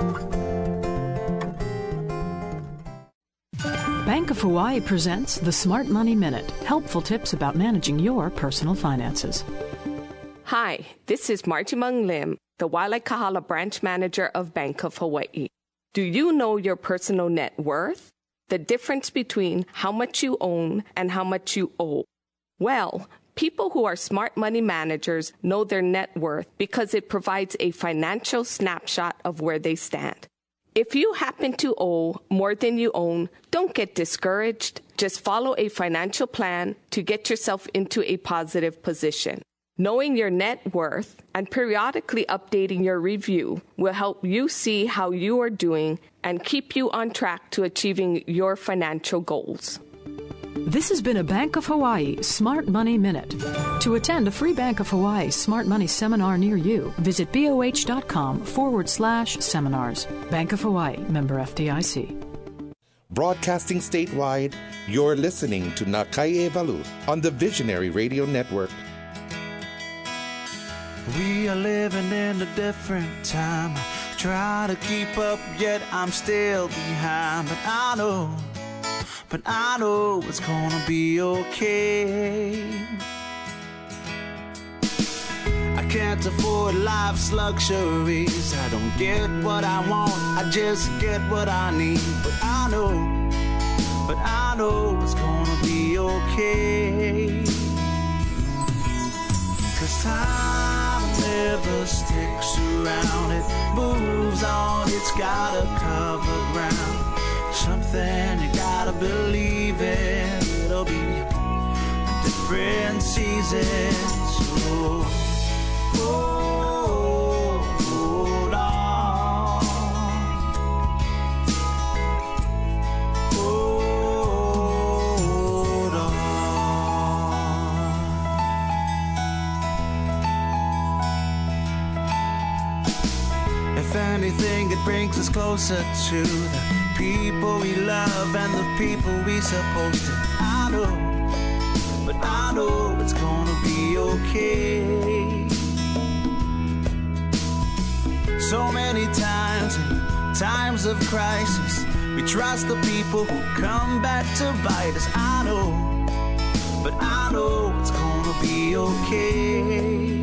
Bank of Hawaii presents the Smart Money Minute, helpful tips about managing your personal finances. Hi, this is Margie Mung Lim, the Waialae Kahala branch manager of Bank of Hawaii. Do you know your personal net worth? The difference between how much you own and how much you owe. Well, people who are smart money managers know their net worth because it provides a financial snapshot of where they stand. If you happen to owe more than you own, don't get discouraged. Just follow a financial plan to get yourself into a positive position. Knowing your net worth and periodically updating your review will help you see how you are doing and keep you on track to achieving your financial goals. This has been a Bank of Hawaii Smart Money Minute. To attend a free Bank of Hawaii Smart Money seminar near you, visit boh.com/seminars. Bank of Hawaii, member FDIC. Broadcasting statewide, you're listening to Nakai Evalu on the Visionary Radio Network. We are living in a different time. Try to keep up, yet I'm still behind. But I know it's gonna be okay. I can't afford life's luxuries. I don't get what I want, I just get what I need. But I know it's gonna okay. 'Cause time never sticks around, it moves on, it's gotta cover ground. Something you gotta believe in, it'll be a different season. So hold on, hold on. If anything, it brings us closer to the people we love and the people we supposed to. I know, but I know it's gonna be okay. So many times in times of crisis, we trust the people who come back to bite us. I know, but I know it's gonna be okay.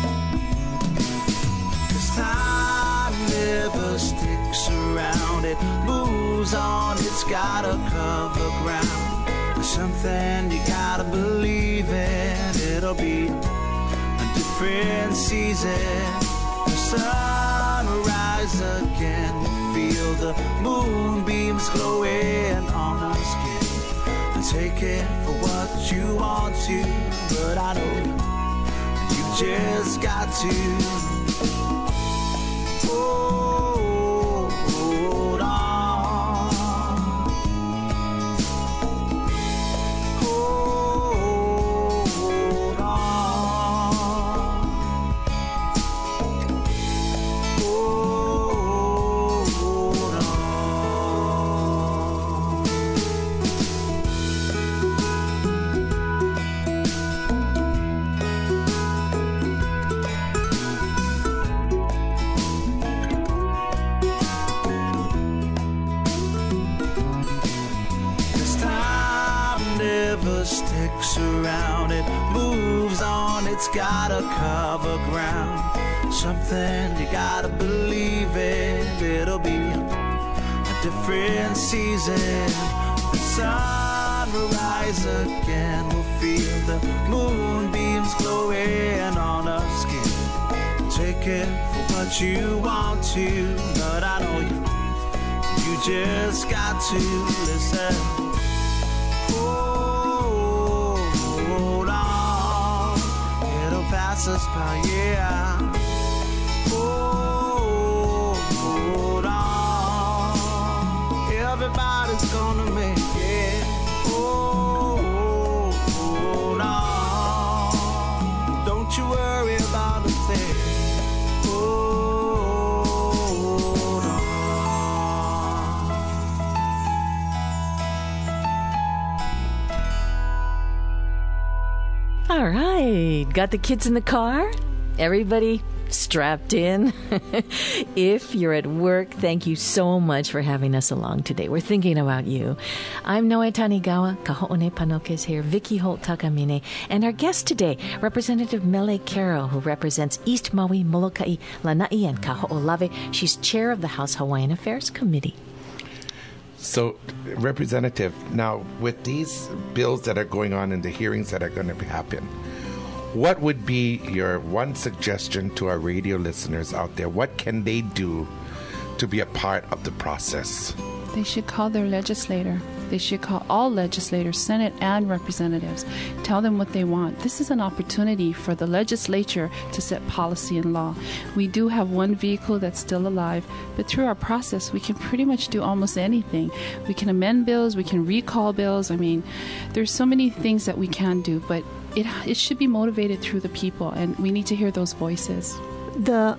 'Cause time never sticks around, it moves on, it's gotta cover ground. There's something you gotta believe in, it'll be a different season. The sun will rise again, we'll feel the moonbeams glowing on our skin. And take it for what you want to, but I know you just got to hold on, hold on, hold on. Sticks around, it moves on, it's gotta cover ground. Something you gotta believe in, it'll be a different season. The sun will rise again, we'll feel the moonbeams glowing on our skin. Take it for what you want to, but I know you just got to listen. Pass us by, yeah. Hold on, everybody's gonna make it. Hold on, don't you worry about a thing. Hold on. All right, got the kids in the car? Everybody strapped in? If you're at work, thank you so much for having us along today. We're thinking about you. I'm Noe Tanigawa, Kaho'one Panokes here, Vicky Holt Takamine, and our guest today, Representative Mele Carroll, who represents East Maui, Molokai, Lanai, and Kaho'olawe. She's chair of the House Hawaiian Affairs Committee. So, Representative, now with these bills that are going on and the hearings that are going to happen, what would be your one suggestion to our radio listeners out there? What can they do to be a part of the process? They should call their legislator. They should call all legislators, Senate and representatives. Tell them what they want. This is an opportunity for the legislature to set policy and law. We do have one vehicle that's still alive, but through our process, we can pretty much do almost anything. We can amend bills, we can recall bills. I mean, there's so many things that we can do, but it should be motivated through the people, and we need to hear those voices. The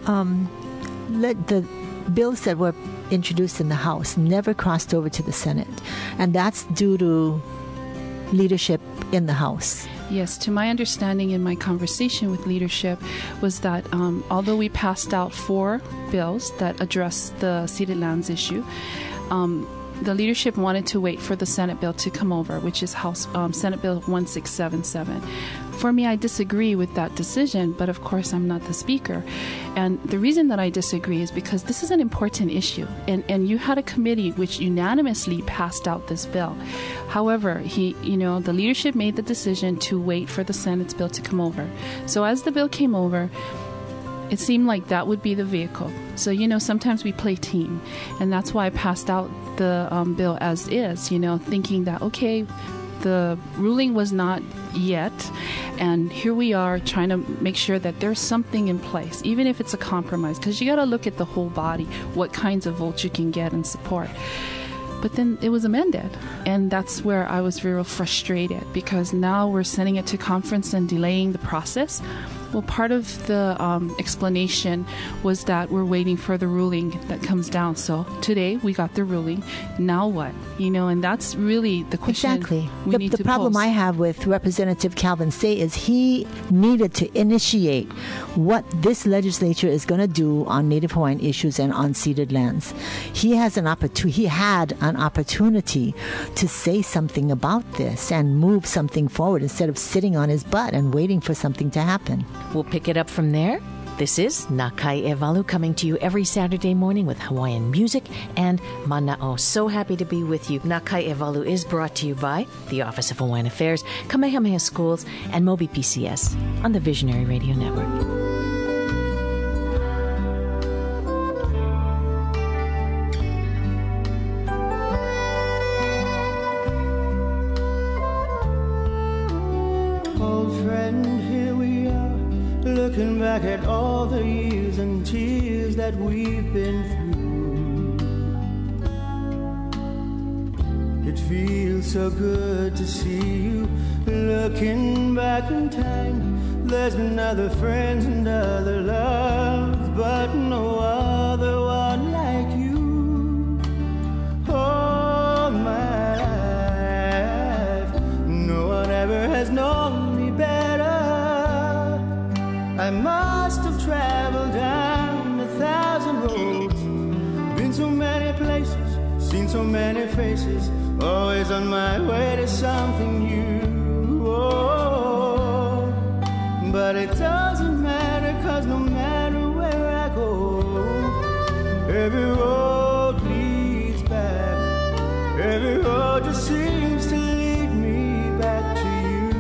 bills that were introduced in the House never crossed over to the Senate, and that's due to leadership in the House. Yes, to my understanding in my conversation with leadership was that although we passed out 4 bills that address the ceded lands issue, the leadership wanted to wait for the Senate bill to come over, which is House Senate Bill 1677. For me, I disagree with that decision, but of course I'm not the speaker. And the reason that I disagree is because this is an important issue. And you had a committee which unanimously passed out this bill. However, the leadership made the decision to wait for the Senate's bill to come over. So as the bill came over, it seemed like that would be the vehicle. So, sometimes we play team. And that's why I passed out the bill as is, thinking that, okay, the ruling was not yet, and here we are trying to make sure that there's something in place, even if it's a compromise, because you got to look at the whole body, what kinds of votes you can get and support. But then it was amended, and that's where I was very frustrated, because now we're sending it to conference and delaying the process. Well, part of the explanation was that we're waiting for the ruling that comes down. So today we got the ruling. Now what? And that's really the question. Exactly. We need the problem pose. I have with Representative Calvin Say is he needed to initiate what this legislature is going to do on Native Hawaiian issues and unceded lands. He had an opportunity to say something about this and move something forward instead of sitting on his butt and waiting for something to happen. We'll pick it up from there. This is Nakai Evalu, coming to you every Saturday morning with Hawaiian music and mana'o. So happy to be with you. Nakai Evalu is brought to you by the Office of Hawaiian Affairs, Kamehameha Schools, and Mobi PCS on the Visionary Radio Network. Looking back at all the years and tears that we've been through, it feels so good to see you. Looking back in time, there's been other friends and other loves, but no other one like you. All my life, no one ever has known me better. I must have traveled down 1,000 roads, been so many places, seen so many faces, always on my way to something new. Oh, but it doesn't matter, 'cause no matter where I go, every road leads back, every road just seems to lead me back to you.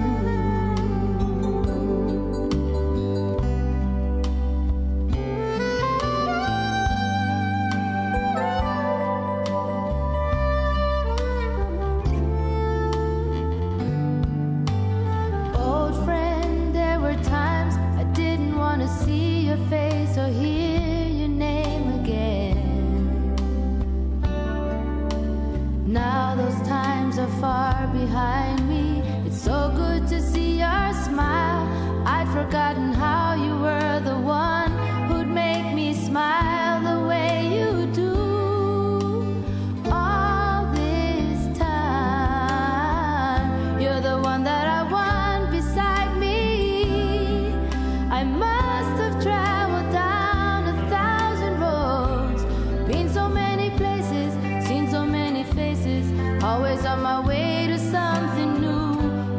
Face or hear your name again. Now those times are far behind me. It's so good to see your smile. I'd forgotten how you were the one who'd make me smile the way you do. All this time, you're the one that I want beside me. I must have tried always on my way to something new.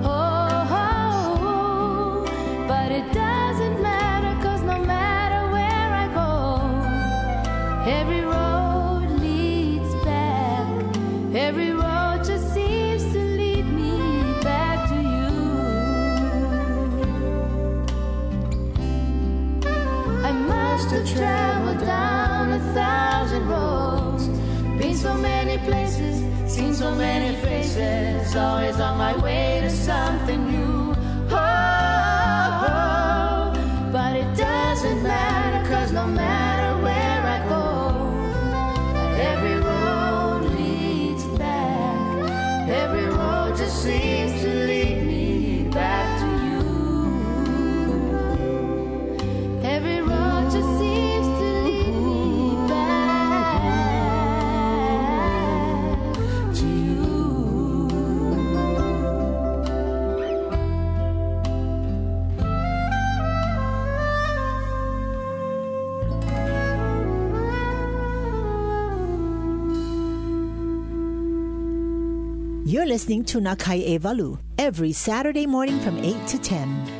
Oh, but it doesn't matter, 'cause no matter where I go, every road leads back, every road just seems to lead me back to you. I must have traveled down 1,000 roads, been so many places, seen so many faces, always on my way to something new. Oh, but it doesn't matter, 'cause no matter where I go, every road leads back, every road just seems to lead me back to you. Every road just seems to lead me back to you. You're listening to Nakai Evalu every Saturday morning from 8 to 10.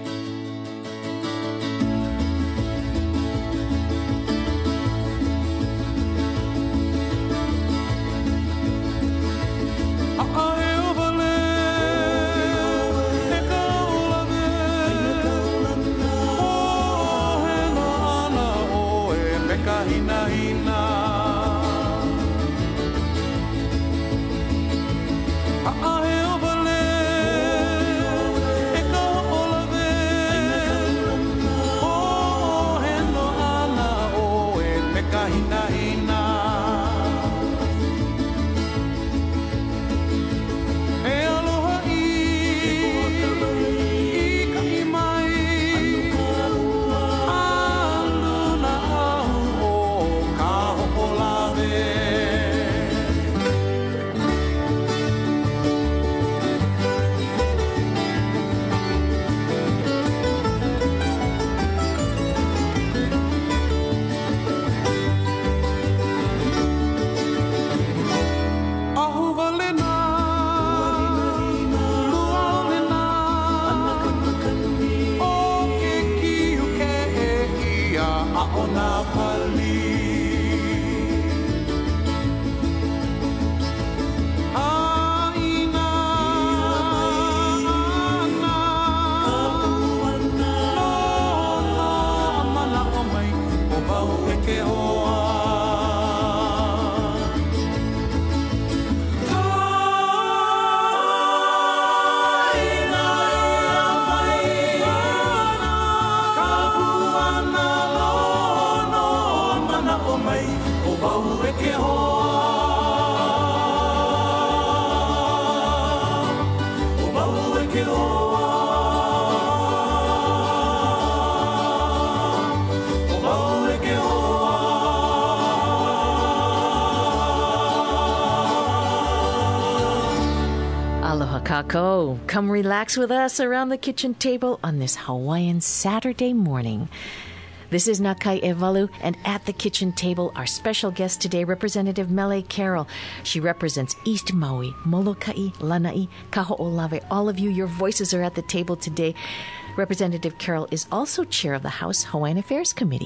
Kako, come relax with us around the kitchen table on this Hawaiian Saturday morning. This is Nakai Evalu, and at the kitchen table, our special guest today, Representative Mele Carroll. She represents East Maui, Molokai, Lanai, Kaho'olawe. All of you, your voices are at the table today. Representative Carroll is also chair of the House Hawaiian Affairs Committee.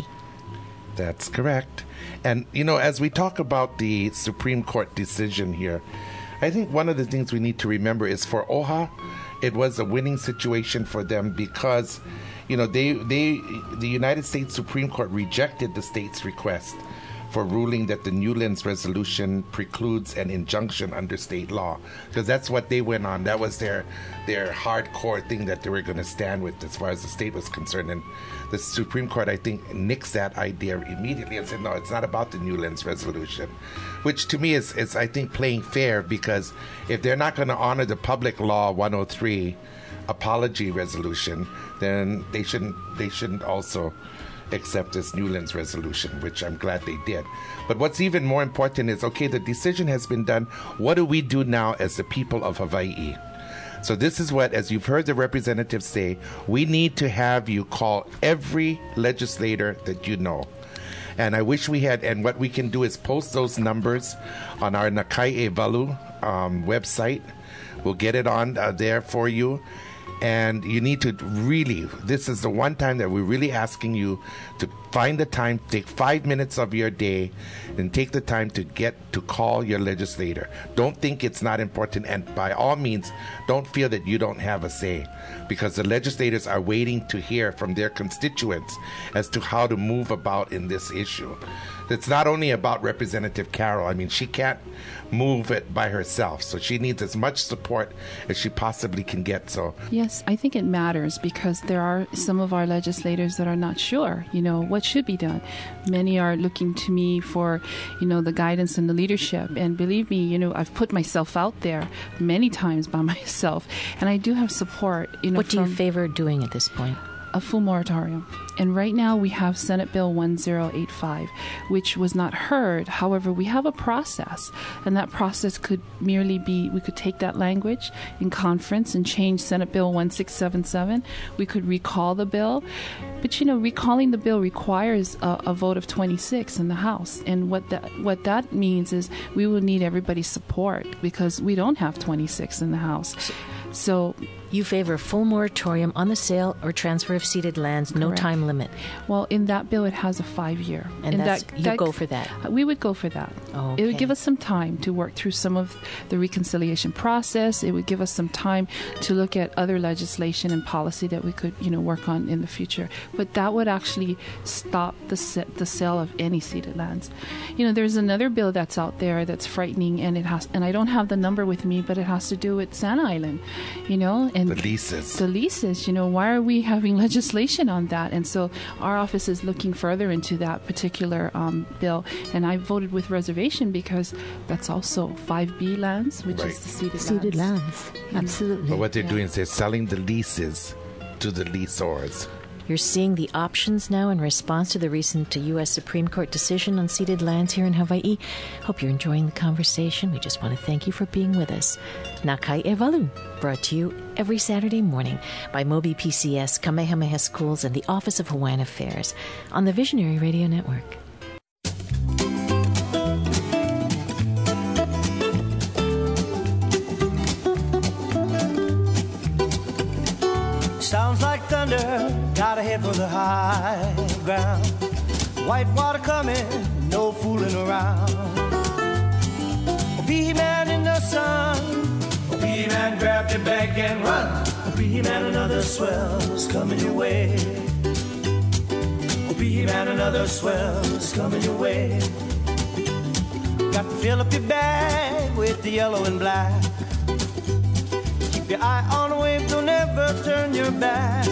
That's correct. And, as we talk about the Supreme Court decision here, I think one of the things we need to remember is for OHA, it was a winning situation for them because, the United States Supreme Court rejected the state's request for ruling that the Newlands resolution precludes an injunction under state law, because that's what they went on. That was their hardcore thing that they were going to stand with as far as the state was concerned. And the Supreme Court, I think, nixed that idea immediately and said, no, it's not about the Newlands resolution, which to me is I think, playing fair, because if they're not going to honor the Public Law 103 apology resolution, then they shouldn't also accept this Newlands resolution, which I'm glad they did. But what's even more important is, okay, the decision has been done. What do we do now as the people of Hawaii? So this is what, as you've heard the representatives say, we need to have you call every legislator that you know. And I wish we had, and what we can do is post those numbers on our Nakai Evalu website. We'll get it on there for you. And you need to really, this is the one time that we're really asking you to find the time, take 5 minutes of your day and take the time to get to call your legislator. Don't think it's not important, and by all means, don't feel that you don't have a say, because the legislators are waiting to hear from their constituents as to how to move about in this issue. It's not only about Representative Carroll. I mean, she can't move it by herself, so she needs as much support as she possibly can get. So yes, I think it matters, because there are some of our legislators that are not sure, what should be done. Many are looking to me for, the guidance and the leadership. And believe me, I've put myself out there many times by myself, and I do have support. What do you favor doing at this point? a full moratorium. And right now we have Senate Bill 1085, which was not heard. However, we have a process, and that process could merely be, we could take that language in conference and change Senate Bill 1677. We could recall the bill. But, recalling the bill requires a vote of 26 in the House. And what that means is we will need everybody's support because we don't have 26 in the House. So you favor full moratorium on the sale or transfer of ceded lands, no Correct. time limit. Well, in that bill, it has a 5-year. And you go for that? We would go for that. Okay. It would give us some time to work through some of the reconciliation process. It would give us some time to look at other legislation and policy that we could, work on in the future. But that would actually stop the sale of any ceded lands. There's another bill that's out there that's frightening, and I don't have the number with me, but it has to do with Santa Island, and the leases. The leases, why are we having legislation on that? And so our office is looking further into that particular bill. And I voted with reservation because that's also 5B lands, which is the ceded lands. Absolutely. But what they're doing is they're selling the leases to the leaseors. You're seeing the options now in response to the recent U.S. Supreme Court decision on ceded lands here in Hawaii. Hope you're enjoying the conversation. We just want to thank you for being with us. Nakai Evalu, brought to you every Saturday morning by Mobi PCS, Kamehameha Schools, and the Office of Hawaiian Affairs on the Visionary Radio Network. Sounds like thunder, gotta head for the high ground. White water coming, no fooling around. Bee-man in the sun, Bee-man grab your bag and run. Bee-man, another swell's coming your way. Bee-man, another swell's coming your way. Got to fill up your bag with the yellow and black. Keep your eye on the wave, don't ever turn your back.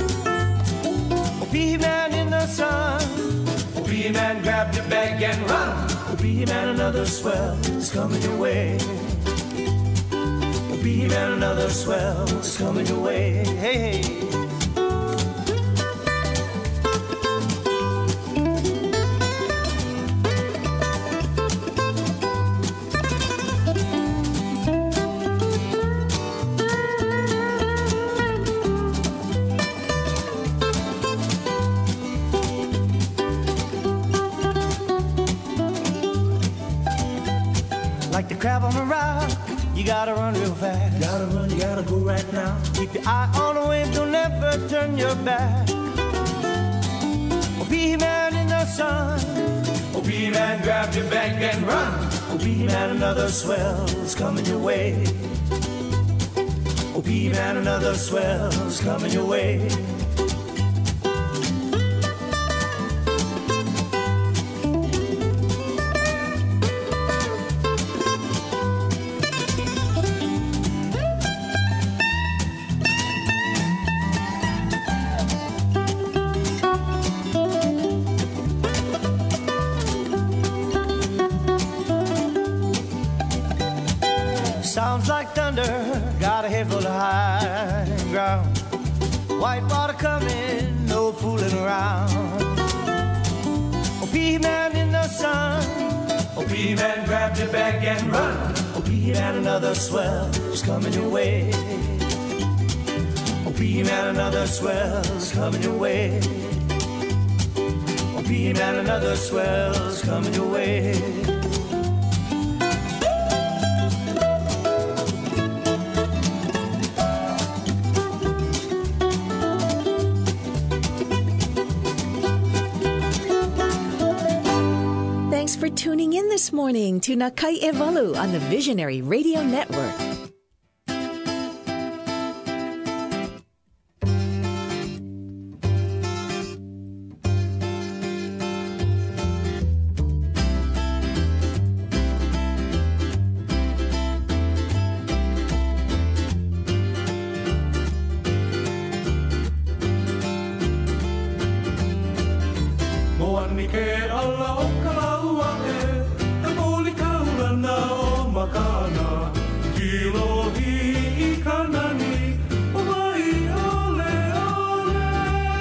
Bee-man in the sun, Bee-man grab your bag and run. Bee-man, another swell is coming your way. Bee-man, another swell is coming your way. Hey, hey. Like the crab on a rock, you gotta run real fast. Gotta run, you gotta go right now. Keep your eye on the wave, don't ever turn your back. Oh, Bee-man in the sun. Oh, Bee-man, grab your bag and run. Oh, Bee-man, another swell is coming your way. Oh, Bee-man, another swell is coming your way. Sounds like thunder, gotta head for the high ground. White water coming, no fooling around. Oh, Bee-man in the sun. Oh, Bee-man, grab your bag and run. Oh, Bee-man, another swell is coming your way. Oh, Bee-man, another swell is coming your way. Oh, Bee-man, another swell is coming your way. Thanks for tuning in this morning to Nakai Evalu on the Visionary Radio Network. Kilohi ikanani, o mai ole ole.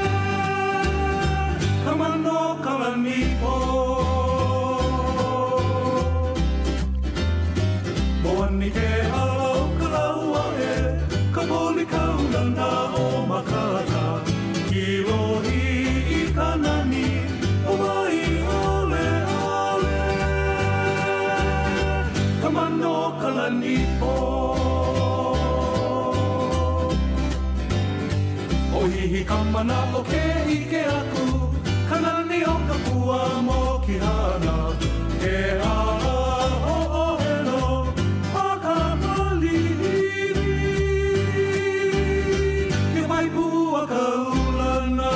Ihi kamana o ke ike aku, kanani o ka pua mo ki hana. Ke aha o ohelo, a ka malihiri. Ke mai pua ka ulana.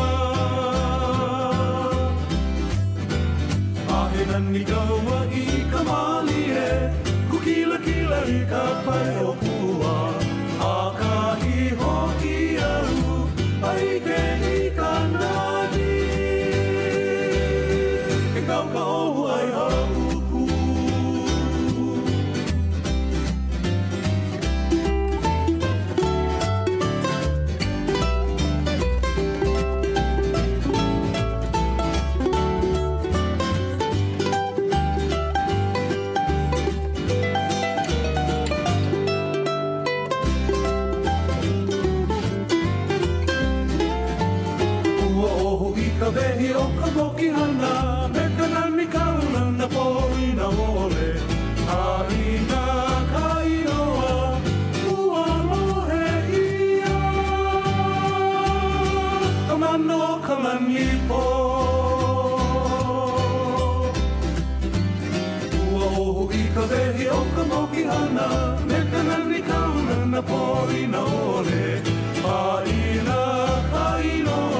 Ahe nani kaua I ka mali e, kukila kila I ka pai o pua. A ka I hoki au, ai ke I ka nani. E kau ka ohu ai hauku. Ka vehi o ka moki hana, me ka nani kauna na poi na ole. Haina ka inoa, ua mohe ia. Ka mano ka mani po. Ua ohu I ka vehi o ka moki hana, me ka nani kauna na poi na ole. Haina ka inoa,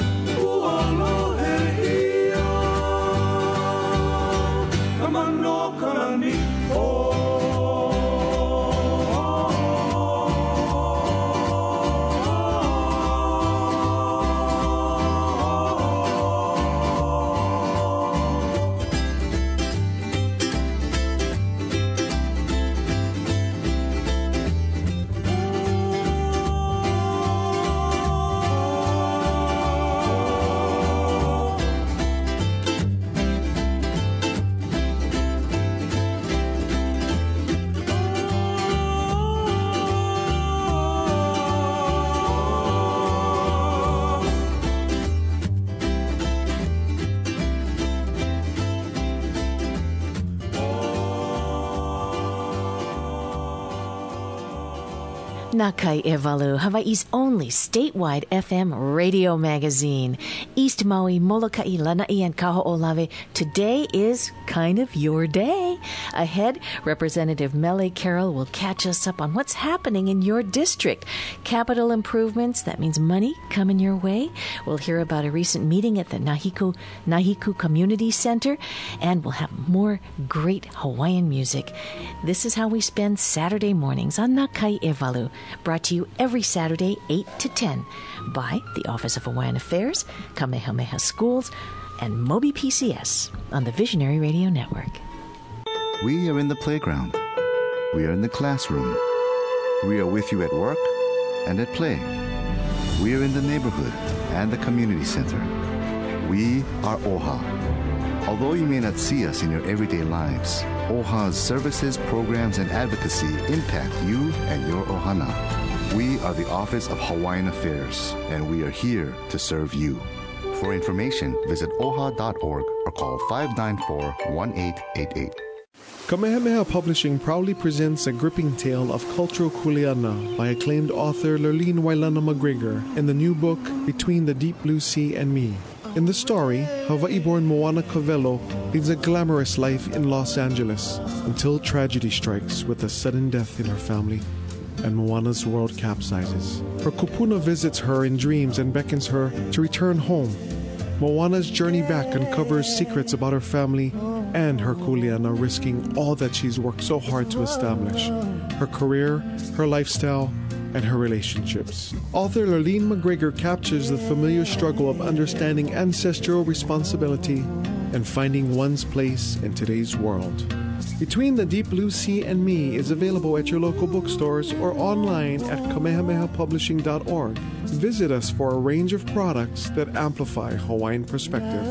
Nakai Evalu, Hawaii's only statewide FM radio magazine. East Maui, Molokai, Lanai, and Kaho'olawe. Today is kind of your day. Ahead, Representative Mele Carroll will catch us up on what's happening in your district. Capital improvements, that means money coming your way. We'll hear about a recent meeting at the Nahiku Community Center, and we'll have more great Hawaiian music. This is how we spend Saturday mornings on Nakai Evalu, brought to you every Saturday, 8 to 10, by the Office of Hawaiian Affairs, Kamehameha Schools, and Mobi PCS on the Visionary Radio Network. We are in the playground. We are in the classroom. We are with you at work and at play. We are in the neighborhood and the community center. We are OHA. Although you may not see us in your everyday lives, OHA's services, programs, and advocacy impact you and your ohana. We are the Office of Hawaiian Affairs, and we are here to serve you. For information, visit oha.org or call 594-1888. Kamehameha Publishing proudly presents a gripping tale of cultural kuleana by acclaimed author Lurleen Wailana McGregor in the new book, Between the Deep Blue Sea and Me. In the story, Hawaii-born Moana Covello leads a glamorous life in Los Angeles until tragedy strikes with a sudden death in her family, and Moana's world capsizes. Her kupuna visits her in dreams and beckons her to return home. Moana's journey back uncovers secrets about her family and her kuleana, risking all that she's worked so hard to establish: her career, her lifestyle, and her relationships. Author Lurleen McGregor captures the familiar struggle of understanding ancestral responsibility and finding one's place in today's world. Between the Deep Blue Sea and Me is available at your local bookstores or online at kamehamehapublishing.org. Visit us for a range of products that amplify Hawaiian perspective.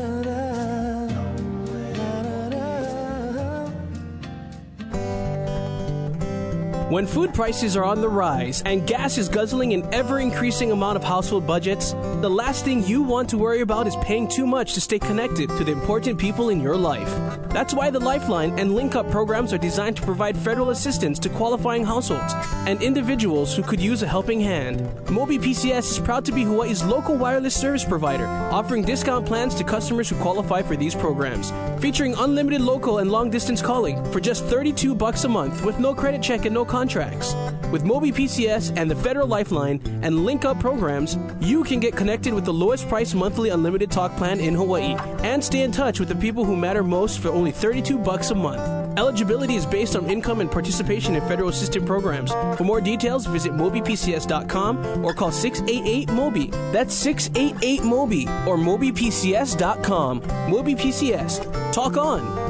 When food prices are on the rise and gas is guzzling an ever-increasing amount of household budgets, the last thing you want to worry about is paying too much to stay connected to the important people in your life. That's why the Lifeline and Link Up programs are designed to provide federal assistance to qualifying households and individuals who could use a helping hand. Mobi PCS is proud to be Hawaii's local wireless service provider, offering discount plans to customers who qualify for these programs, featuring unlimited local and long-distance calling for just $32 a month with no credit check and no contracts. With Mobi PCS and the Federal Lifeline and Link Up programs, you can get connected with the lowest price monthly unlimited talk plan in Hawaii and stay in touch with the people who matter most for only $32 a month. Eligibility is based on income and participation in federal assistance programs. For more details, visit MobiPCS.com or call 688-MOBI. That's 688-MOBI or MobiPCS.com. Mobi PCS. Talk on.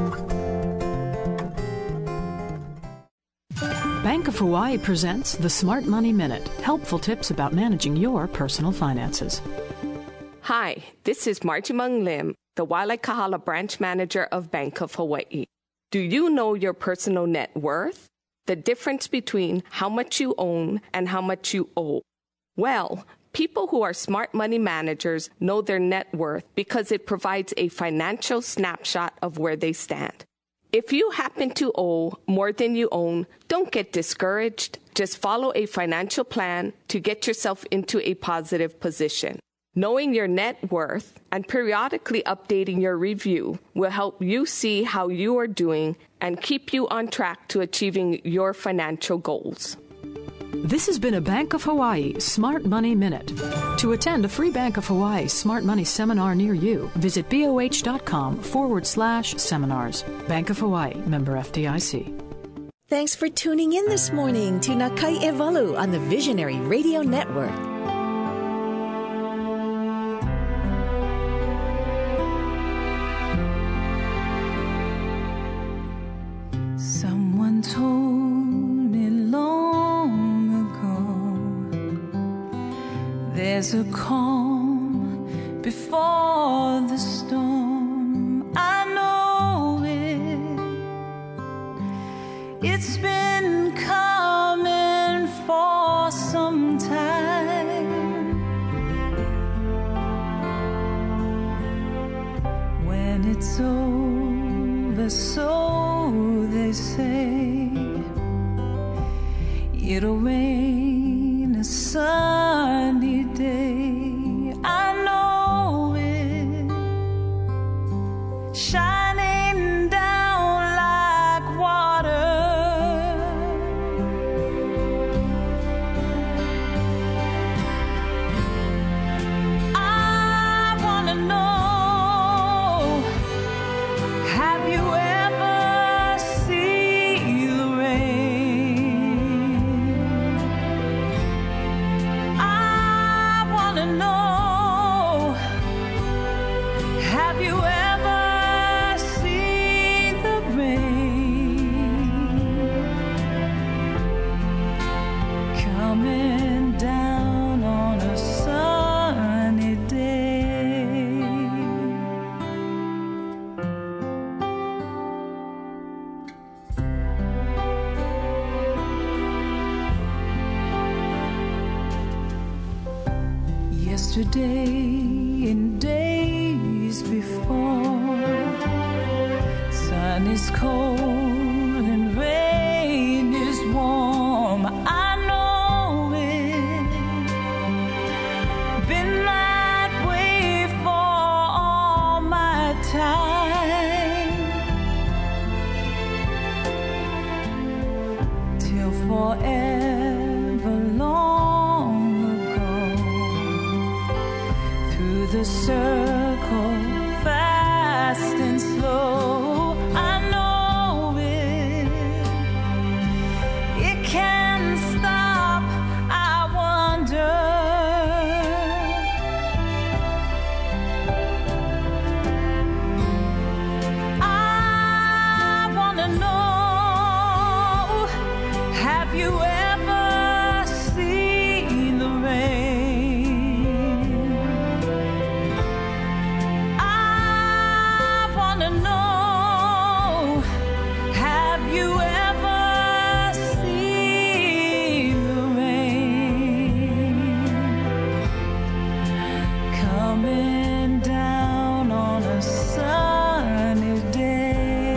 Bank of Hawaii presents the Smart Money Minute, helpful tips about managing your personal finances. Hi, this is Marjimung Lim, the Waialaikahala branch manager of Bank of Hawaii. Do you know your personal net worth? The difference between how much you own and how much you owe. Well, people who are smart money managers know their net worth because it provides a financial snapshot of where they stand. If you happen to owe more than you own, don't get discouraged. Just follow a financial plan to get yourself into a positive position. Knowing your net worth and periodically updating your review will help you see how you are doing and keep you on track to achieving your financial goals. This has been a Bank of Hawaii Smart Money Minute. To attend a free Bank of Hawaii Smart Money seminar near you, visit boh.com/seminars. Bank of Hawaii, member FDIC. Thanks for tuning in this morning to Nakai Evalu on the Visionary Radio Network. Someone told me long ago there's a calm before the storm. I know it. It's been coming for some time. When it's over, so they say, it'll rain a sunny day. I know it, shining down like water. I wanna know, have you ever seen the rain? I wanna know, have you ever seen the rain coming down on a sunny day? Yesterday and days before, sun is cold and rain is warm. I know it, been that way for all my time, till forever long ago, through the circle, fast and slow. I know it, it can't stop. I wonder, I wanna know, have you ever seen the rain? I wanna know, coming down on a sunny day.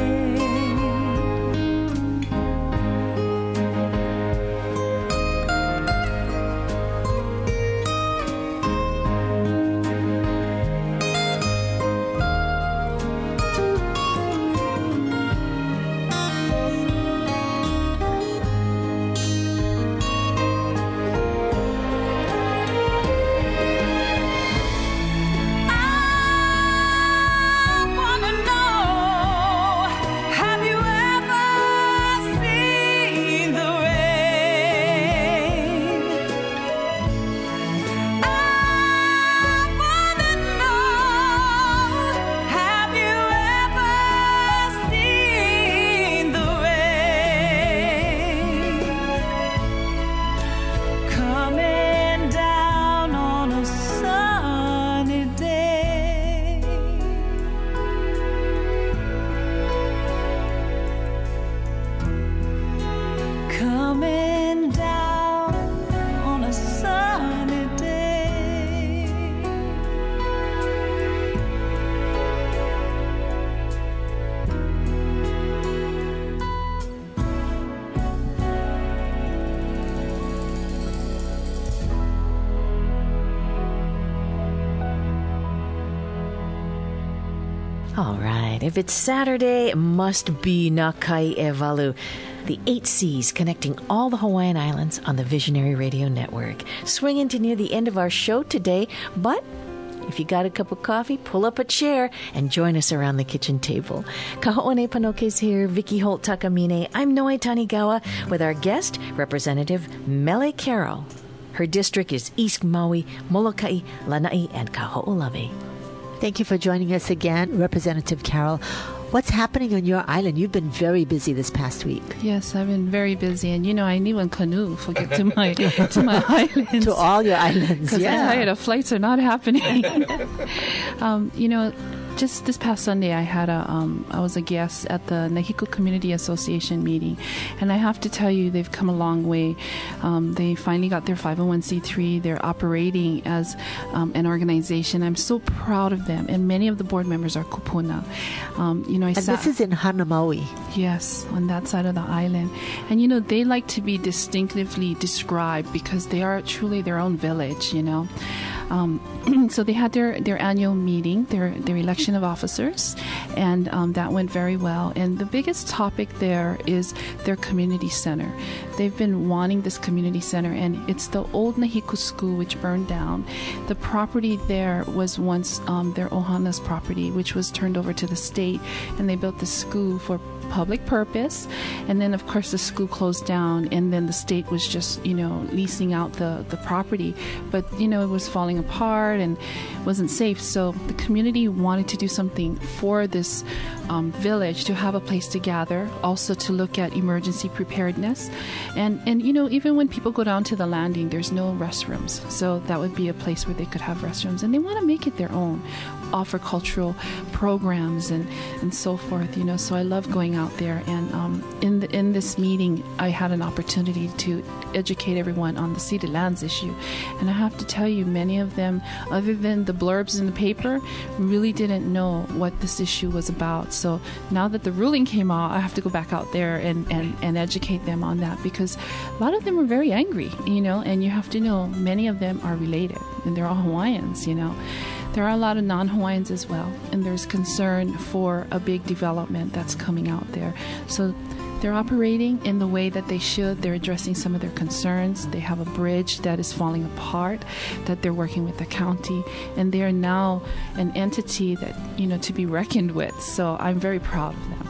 Coming down on a sunny day. All right, if it's Saturday, it must be Nakai Evalu, the 8 Seas connecting all the Hawaiian Islands on the Visionary Radio Network. Swinging to near the end of our show today, but if you got a cup of coffee, pull up a chair and join us around the kitchen table. Kaho'one Panoke's here, Vicky Holt Takamine. I'm Noe Tanigawa with our guest, Representative Mele Carroll. Her district is East Maui, Molokai, Lanai, and Kaho'olawe. Thank you for joining us again, Representative Carroll. What's happening on your island? You've been very busy this past week. Yes, I've been very busy, and I need one canoe to get to my islands. To all your islands, Because yeah. I'm tired of flights are not happening. Just this past Sunday, I was a guest at the Nahiko Community Association meeting, and I have to tell you, they've come a long way. They finally got their 501c3. They're operating as an organization. I'm so proud of them, and many of the board members are kupuna. This is in Hanamaui. Yes, on that side of the island. And, they like to be distinctively described because they are truly their own village, So they had their annual meeting, their election of officers, and that went very well. And the biggest topic there is their community center. They've been wanting this community center, and it's the old Nahiko School, which burned down. The property there was once their Ohana's property, which was turned over to the state, and they built the school for public purpose. And then, of course, the school closed down, and then the state was just, leasing out the property. But, it was falling apart and wasn't safe. So the community wanted to do something for this village, to have a place to gather, also to look at emergency preparedness. And even when people go down to the landing, there's no restrooms. So that would be a place where they could have restrooms. And they want to make it their own, offer cultural programs and so forth, So I love going out there. And in this meeting, I had an opportunity to educate everyone on the ceded lands issue. And I have to tell you, many of them, other than the blurbs in the paper, really didn't know what this issue was about. So now that the ruling came out, I have to go back out there and educate them on that, because a lot of them are very angry, and you have to know many of them are related, and they're all Hawaiians, There are a lot of non-Hawaiians as well, and there's concern for a big development that's coming out there. So they're operating in the way that they should. They're addressing some of their concerns. They have a bridge that is falling apart, that they're working with the county, and they are now an entity that, to be reckoned with. So I'm very proud of them.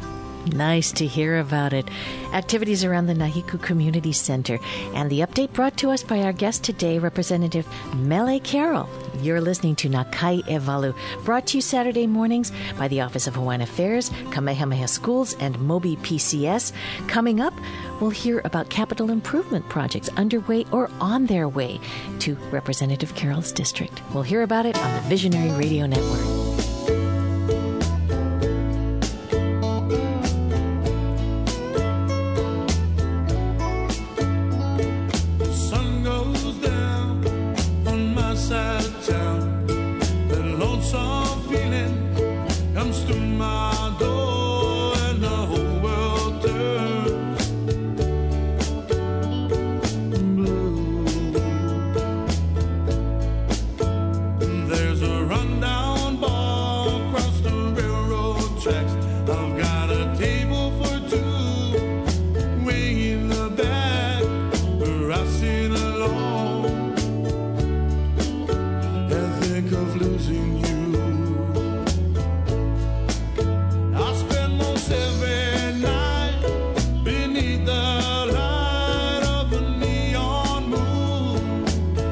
Nice to hear about it. Activities around the Nahiku Community Center. And the update brought to us by our guest today, Representative Mele Carroll. You're listening to Nakai Evalu, brought to you Saturday mornings by the Office of Hawaiian Affairs, Kamehameha Schools, and Mobi PCS. Coming up, we'll hear about capital improvement projects underway or on their way to Representative Carroll's district. We'll hear about it on the Visionary Radio Network. Sun goes down on my side of town. comes to my door and the whole world turns blue. There's a rundown bar across the railroad tracks. I've got a table for two way in the back where I sit alone and think of losing you. I spend most every night beneath the light of the neon moon.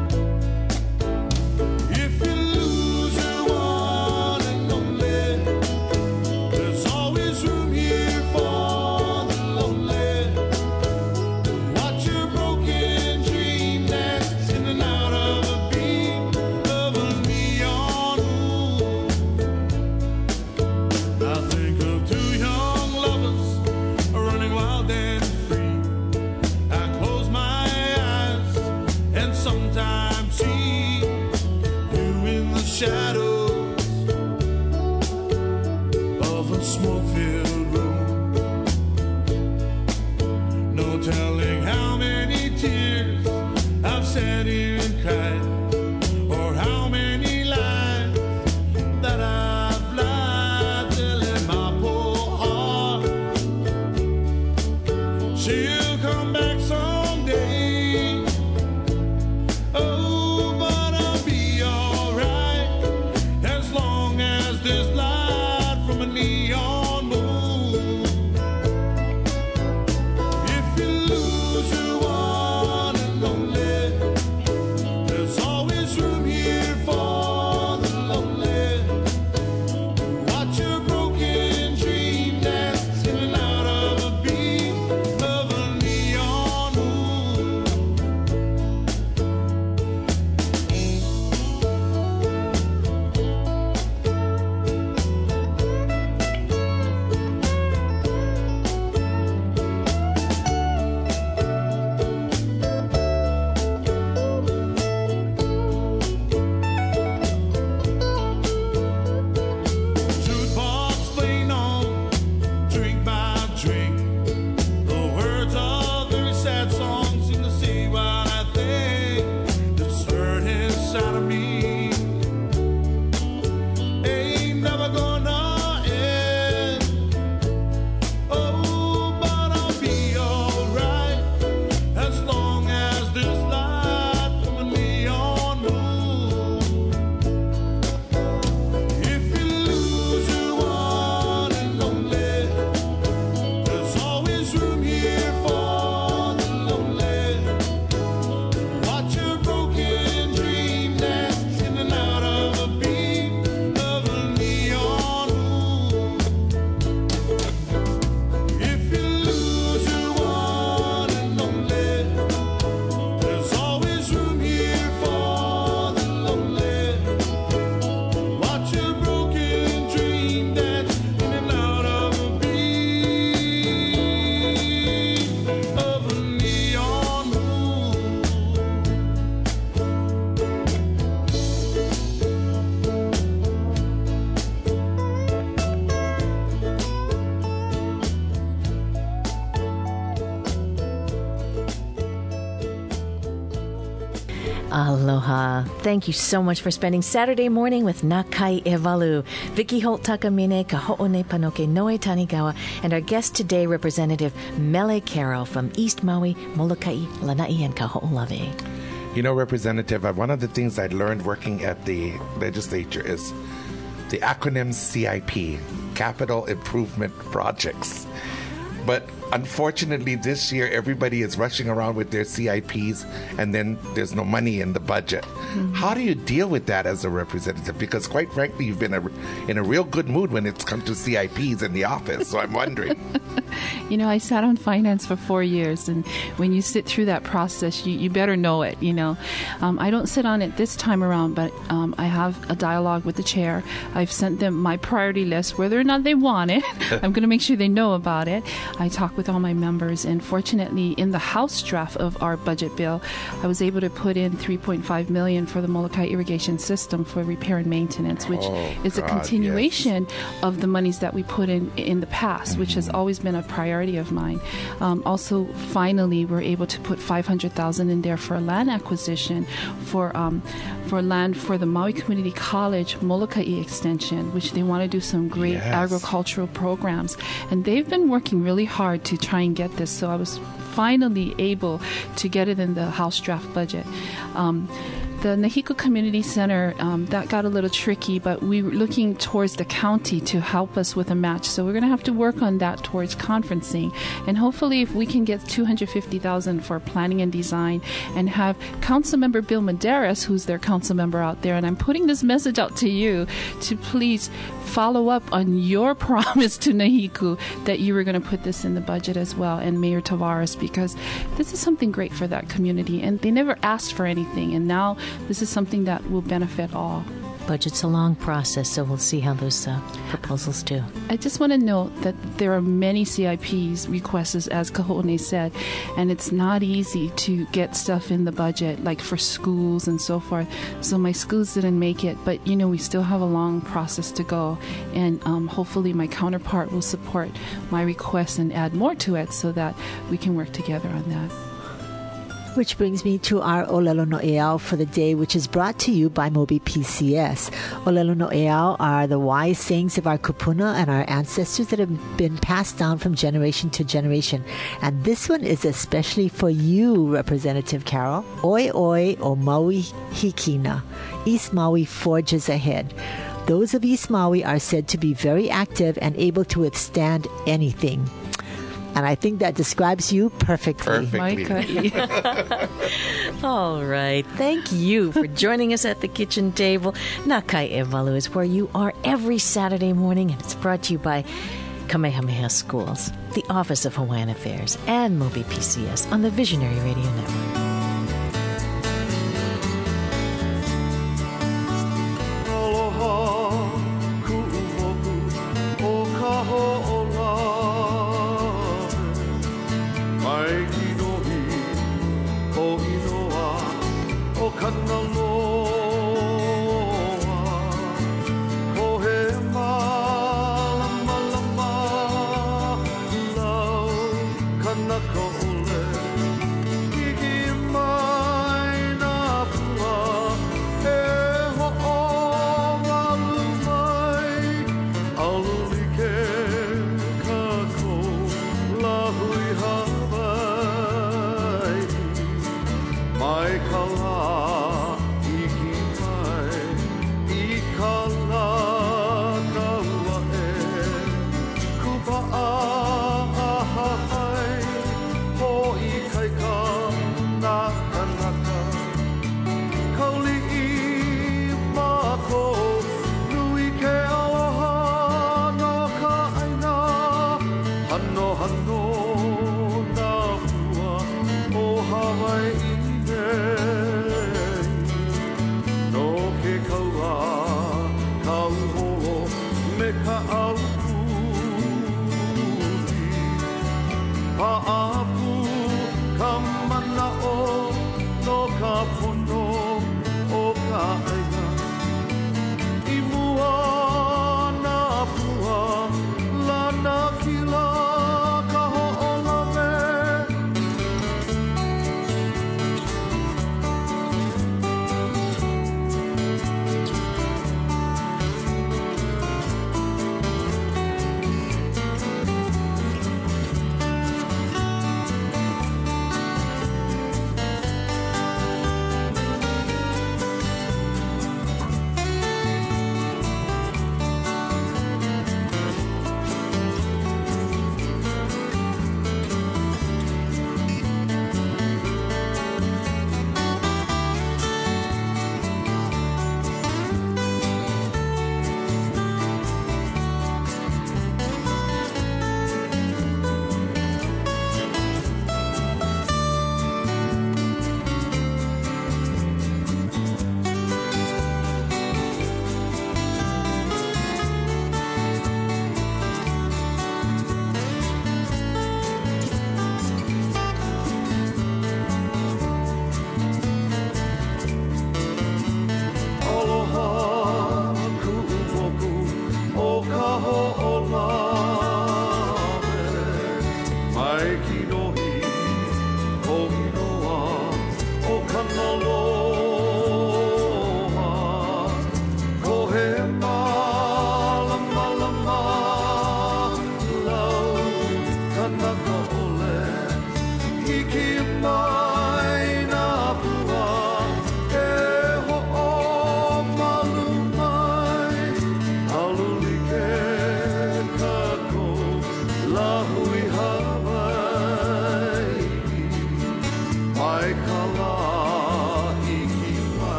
If you lose your one and only, there's always room here for the lonely. Watch your broken dream dance in and out of a beam of a neon moon. I think of two young lovers running wild and free. I close my eyes and sometimes see you in the shadows of a smoke-filled room. No telling how many tears I've sat here and cried, or how many lies that I've lied, telling my poor heart she'll come back someday. Oh, but I'll be alright as long as there's light from a neon moon. If you lose your one and only, there's always room here for the lonely. Watch your broken dream dance in and out of a beam of a neon moon. Jukebox playing on, drink by drink. The words of very sad songs seem to say what I think that's hurt inside of me. Ain't never gonna end. Oh, but I'll be alright as long as there's light from a neon moon. If you lose your one and only, there's always room here for the lonely. Watch your broken dream dance in and out of a beam of a neon moon. If you lose your one and only, there's always room here for the lonely. Watch your broken dream dance in and out of a beam of a neon moon. Aloha. Thank you so much for spending Saturday morning with Nakai Evalu, Vicky Holt Takamine, Kaho'one Panoke Noe Tanigawa, and our guest today, Representative Mele Carroll from East Maui, Molokai, Lanai, and Kaho'olawe. You know, Representative, one of the things I learned working at the legislature is the acronym CIP, Capital Improvement Projects. But unfortunately, this year, everybody is rushing around with their CIPs, and then there's no money in the budget. How do you deal with that as a representative? Because quite frankly, you've been in a real good mood when it's come to CIPs in the office, so I'm wondering. You know, I sat on finance for 4 years, and when you sit through that process, you better know it, you know. I don't sit on it this time around, but I have a dialogue with the chair. I've sent them my priority list, whether or not they want it. I'm going to make sure they know about it. I talk with all my members, and fortunately, in the House draft of our budget bill, I was able to put in $3.5 million million for the Molokai irrigation system for repair and maintenance, which is a continuation of the monies that we put in the past, which has always been a priority of mine. Also, finally, we're able to put $500,000 in there for land acquisition for land for the Maui Community College Molokai extension, which they want to do some great agricultural programs, and they've been working really hard to try and get this. So I was finally able to get it in the House draft budget. The Nahiko Community Center, that got a little tricky, but we were looking towards the county to help us with a match. So we're going to have to work on that towards conferencing. And hopefully if we can get $250,000 for planning and design and have Councilmember Bill Medeiros, who's their council member out there, and I'm putting this message out to you to please follow up on your promise to Nahiko that you were going to put this in the budget as well, and Mayor Tavares, because this is something great for that community. And they never asked for anything, and now this is something that will benefit all. Budget's a long process, so we'll see how those proposals do. I just want to note that there are many CIPs requests, as Kahone said, and it's not easy to get stuff in the budget, like for schools and so forth. So my schools didn't make it, but we still have a long process to go, and hopefully my counterpart will support my request and add more to it so that we can work together on that. Which brings me to our Olelo No'eau for the day, which is brought to you by Mobi PCS. Olelo No'eau are the wise sayings of our kupuna and our ancestors that have been passed down from generation to generation. And this one is especially for you, Representative Carol. Oi oi o Maui hikina. East Maui forges ahead. Those of East Maui are said to be very active and able to withstand anything. And I think that describes you perfectly. All right. Thank you for joining us at the kitchen table. Nakai Evalu is where you are every Saturday morning, and it's brought to you by Kamehameha Schools, the Office of Hawaiian Affairs, and Mobi PCS on the Visionary Radio Network.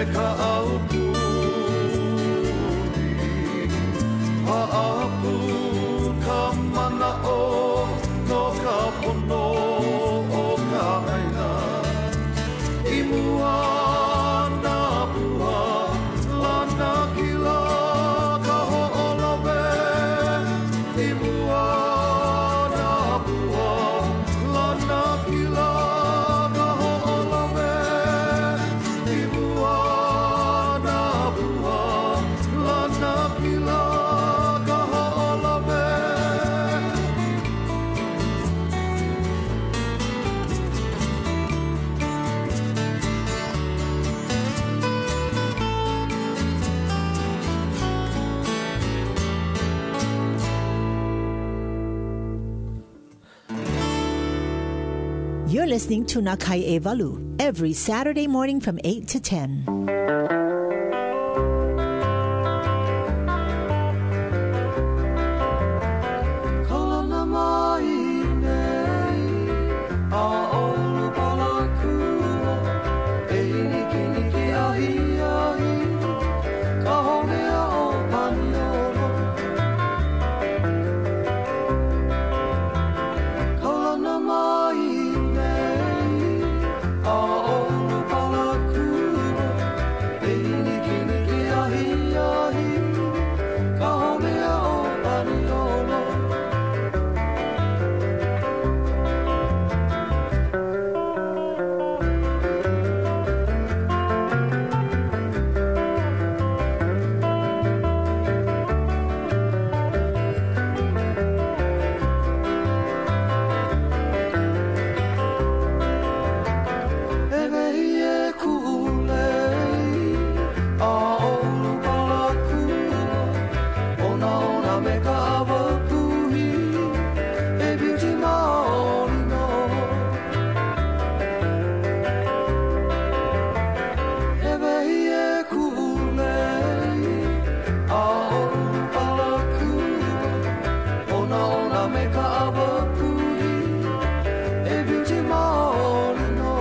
me ka aupu Ha'apu ka mana o no ka pono o ka aina I mua na pua lana kila ka ho'olawe I mua na pua lana kila ka ho'olawe I mua na pua lana kila ka ho'olawe You're listening to Nakai Evalu every Saturday morning from 8 to 10. Kalana mai nei a olu palakua e niki niki ahi ahi ka honea o paniolo Kalana mai nei a olu palakua e niki niki ahi ahi ka honea o paniolo Eveie kuulei a olu palakua Ona ona me ka awapuhi e beauty maolino Eveie kuulei a olu palakua Ona ona me ka awapuhi e beauty maolino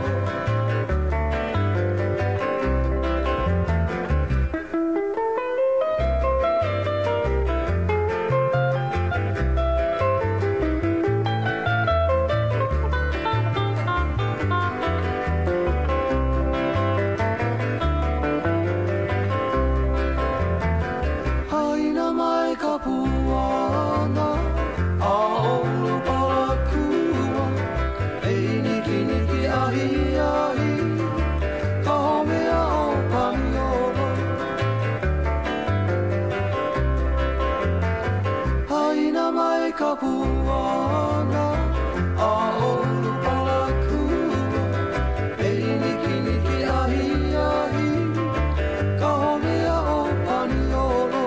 Haina mai ka puana a olu palakua e niki niki ahi ahi ka homea o paniolo Haina mai ka puana a olu palakua e niki niki ahi ahi ka homea o paniolo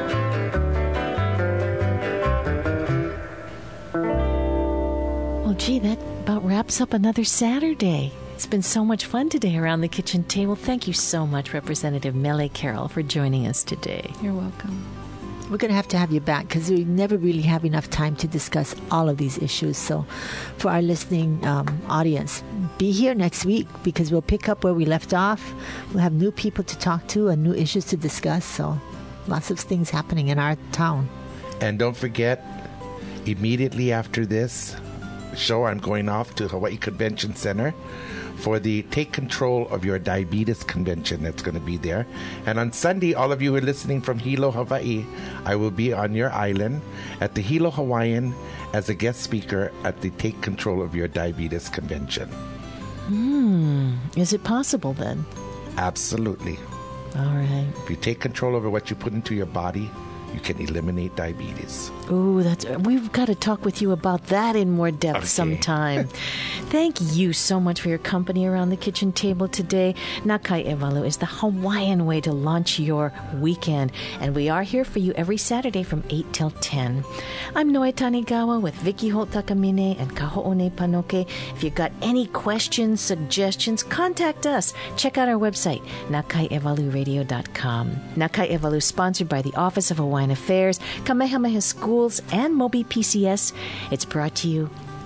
Well, gee, that about wraps up another Saturday. It's been so much fun today around the kitchen table. Thank you so much, Representative Mele Carroll, for joining us today. You're welcome. We're going to have you back because we never really have enough time to discuss all of these issues. So for our listening audience, be here next week because we'll pick up where we left off. We'll have new people to talk to and new issues to discuss. So lots of things happening in our town. And don't forget, immediately after this show, I'm going off to Hawaii Convention Center for the Take Control of Your Diabetes Convention that's going to be there. And on Sunday, all of you who are listening from Hilo, Hawaii, I will be on your island at the Hilo Hawaiian as a guest speaker at the Take Control of Your Diabetes Convention. Is it possible then? Absolutely. All right. If you take control over what you put into your body, you can eliminate diabetes. Ooh, we've got to talk with you about that in more depth sometime. Thank you so much for your company around the kitchen table today. Nakai Evalu is the Hawaiian way to launch your weekend, and we are here for you every Saturday from 8 till 10. I'm Noe Tanigawa with Vicky Holt Takamine and Kaho'one Panoke. If you've got any questions, suggestions, contact us. Check out our website, nakai'evaluradio.com. Nakai Evalu, sponsored by the Office of Hawaiian Affairs, Kamehameha Schools, and Mobi PCS. It's brought to you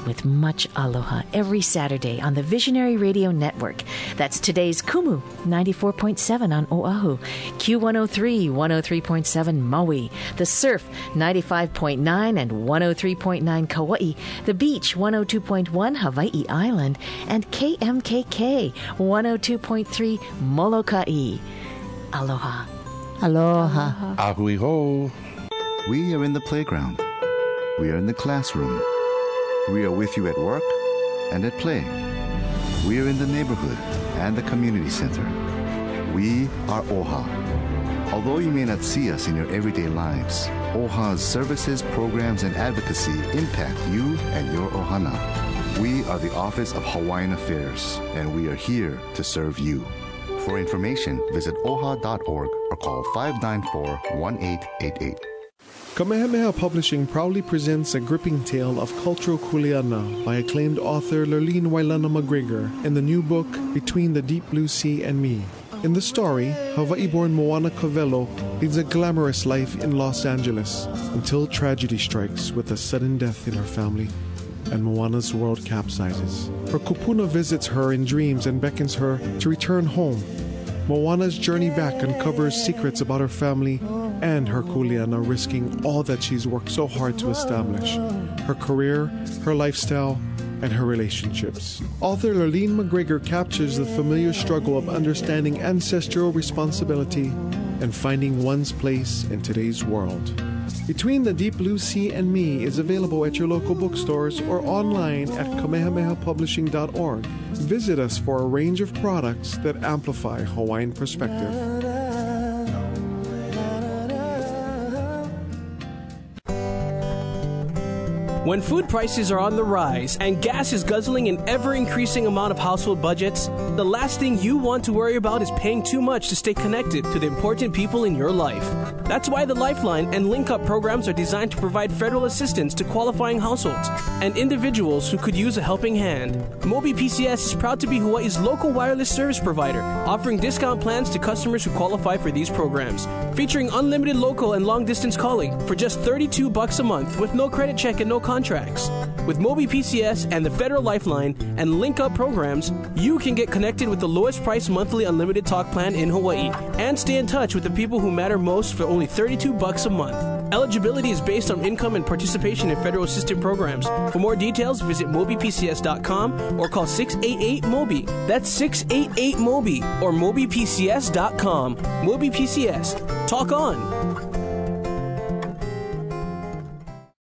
with much aloha every Saturday on the Visionary Radio Network. That's today's Kumu 94.7 on Oahu, Q103 103.7 Maui, The Surf 95.9 and 103.9 Kauai, The Beach 102.1 Hawaii Island, and KMKK 102.3 Molokai. Aloha. Aloha. Ahui ho. We are in the playground. We are in the classroom. We are with you at work and at play. We are in the neighborhood and the community center. We are OHA. Although you may not see us in your everyday lives, OHA's services, programs, and advocacy impact you and your ohana. We are the Office of Hawaiian Affairs, and we are here to serve you. For information, visit oha.org or call 594-1888. Kamehameha Publishing proudly presents a gripping tale of cultural kuleana by acclaimed author Lurleen Wailana McGregor in the new book, Between the Deep Blue Sea and Me. In the story, Hawaii-born Moana Covello leads a glamorous life in Los Angeles until tragedy strikes with a sudden death in her family and Moana's world capsizes. Her kupuna visits her in dreams and beckons her to return home. Moana's journey back uncovers secrets about her family and her kuleana, risking all that she's worked so hard to establish: her career, her lifestyle, and her relationships. Author Lurleen McGregor captures the familiar struggle of understanding ancestral responsibility and finding one's place in today's world. Between the Deep Blue Sea and Me is available at your local bookstores or online at kamehamehapublishing.org. Visit us for a range of products that amplify Hawaiian perspective. When food prices are on the rise and gas is guzzling an ever-increasing amount of household budgets, the last thing you want to worry about is paying too much to stay connected to the important people in your life. That's why the Lifeline and Link Up programs are designed to provide federal assistance to qualifying households and individuals who could use a helping hand. Mobi PCS is proud to be Hawaii's local wireless service provider, offering discount plans to customers who qualify for these programs, featuring unlimited local and long-distance calling for just $32 a month with no credit check and no contracts. With Mobi PCS and the Federal Lifeline and Link Up programs, you can get connected with the lowest price monthly unlimited talk plan in Hawaii and stay in touch with the people who matter most for only $32 a month. Eligibility is based on income and participation in federal assistance programs. For more details, visit MobiPCS.com or call 688-MOBI. That's 688-MOBI or MobiPCS.com. Mobi PCS. Talk on.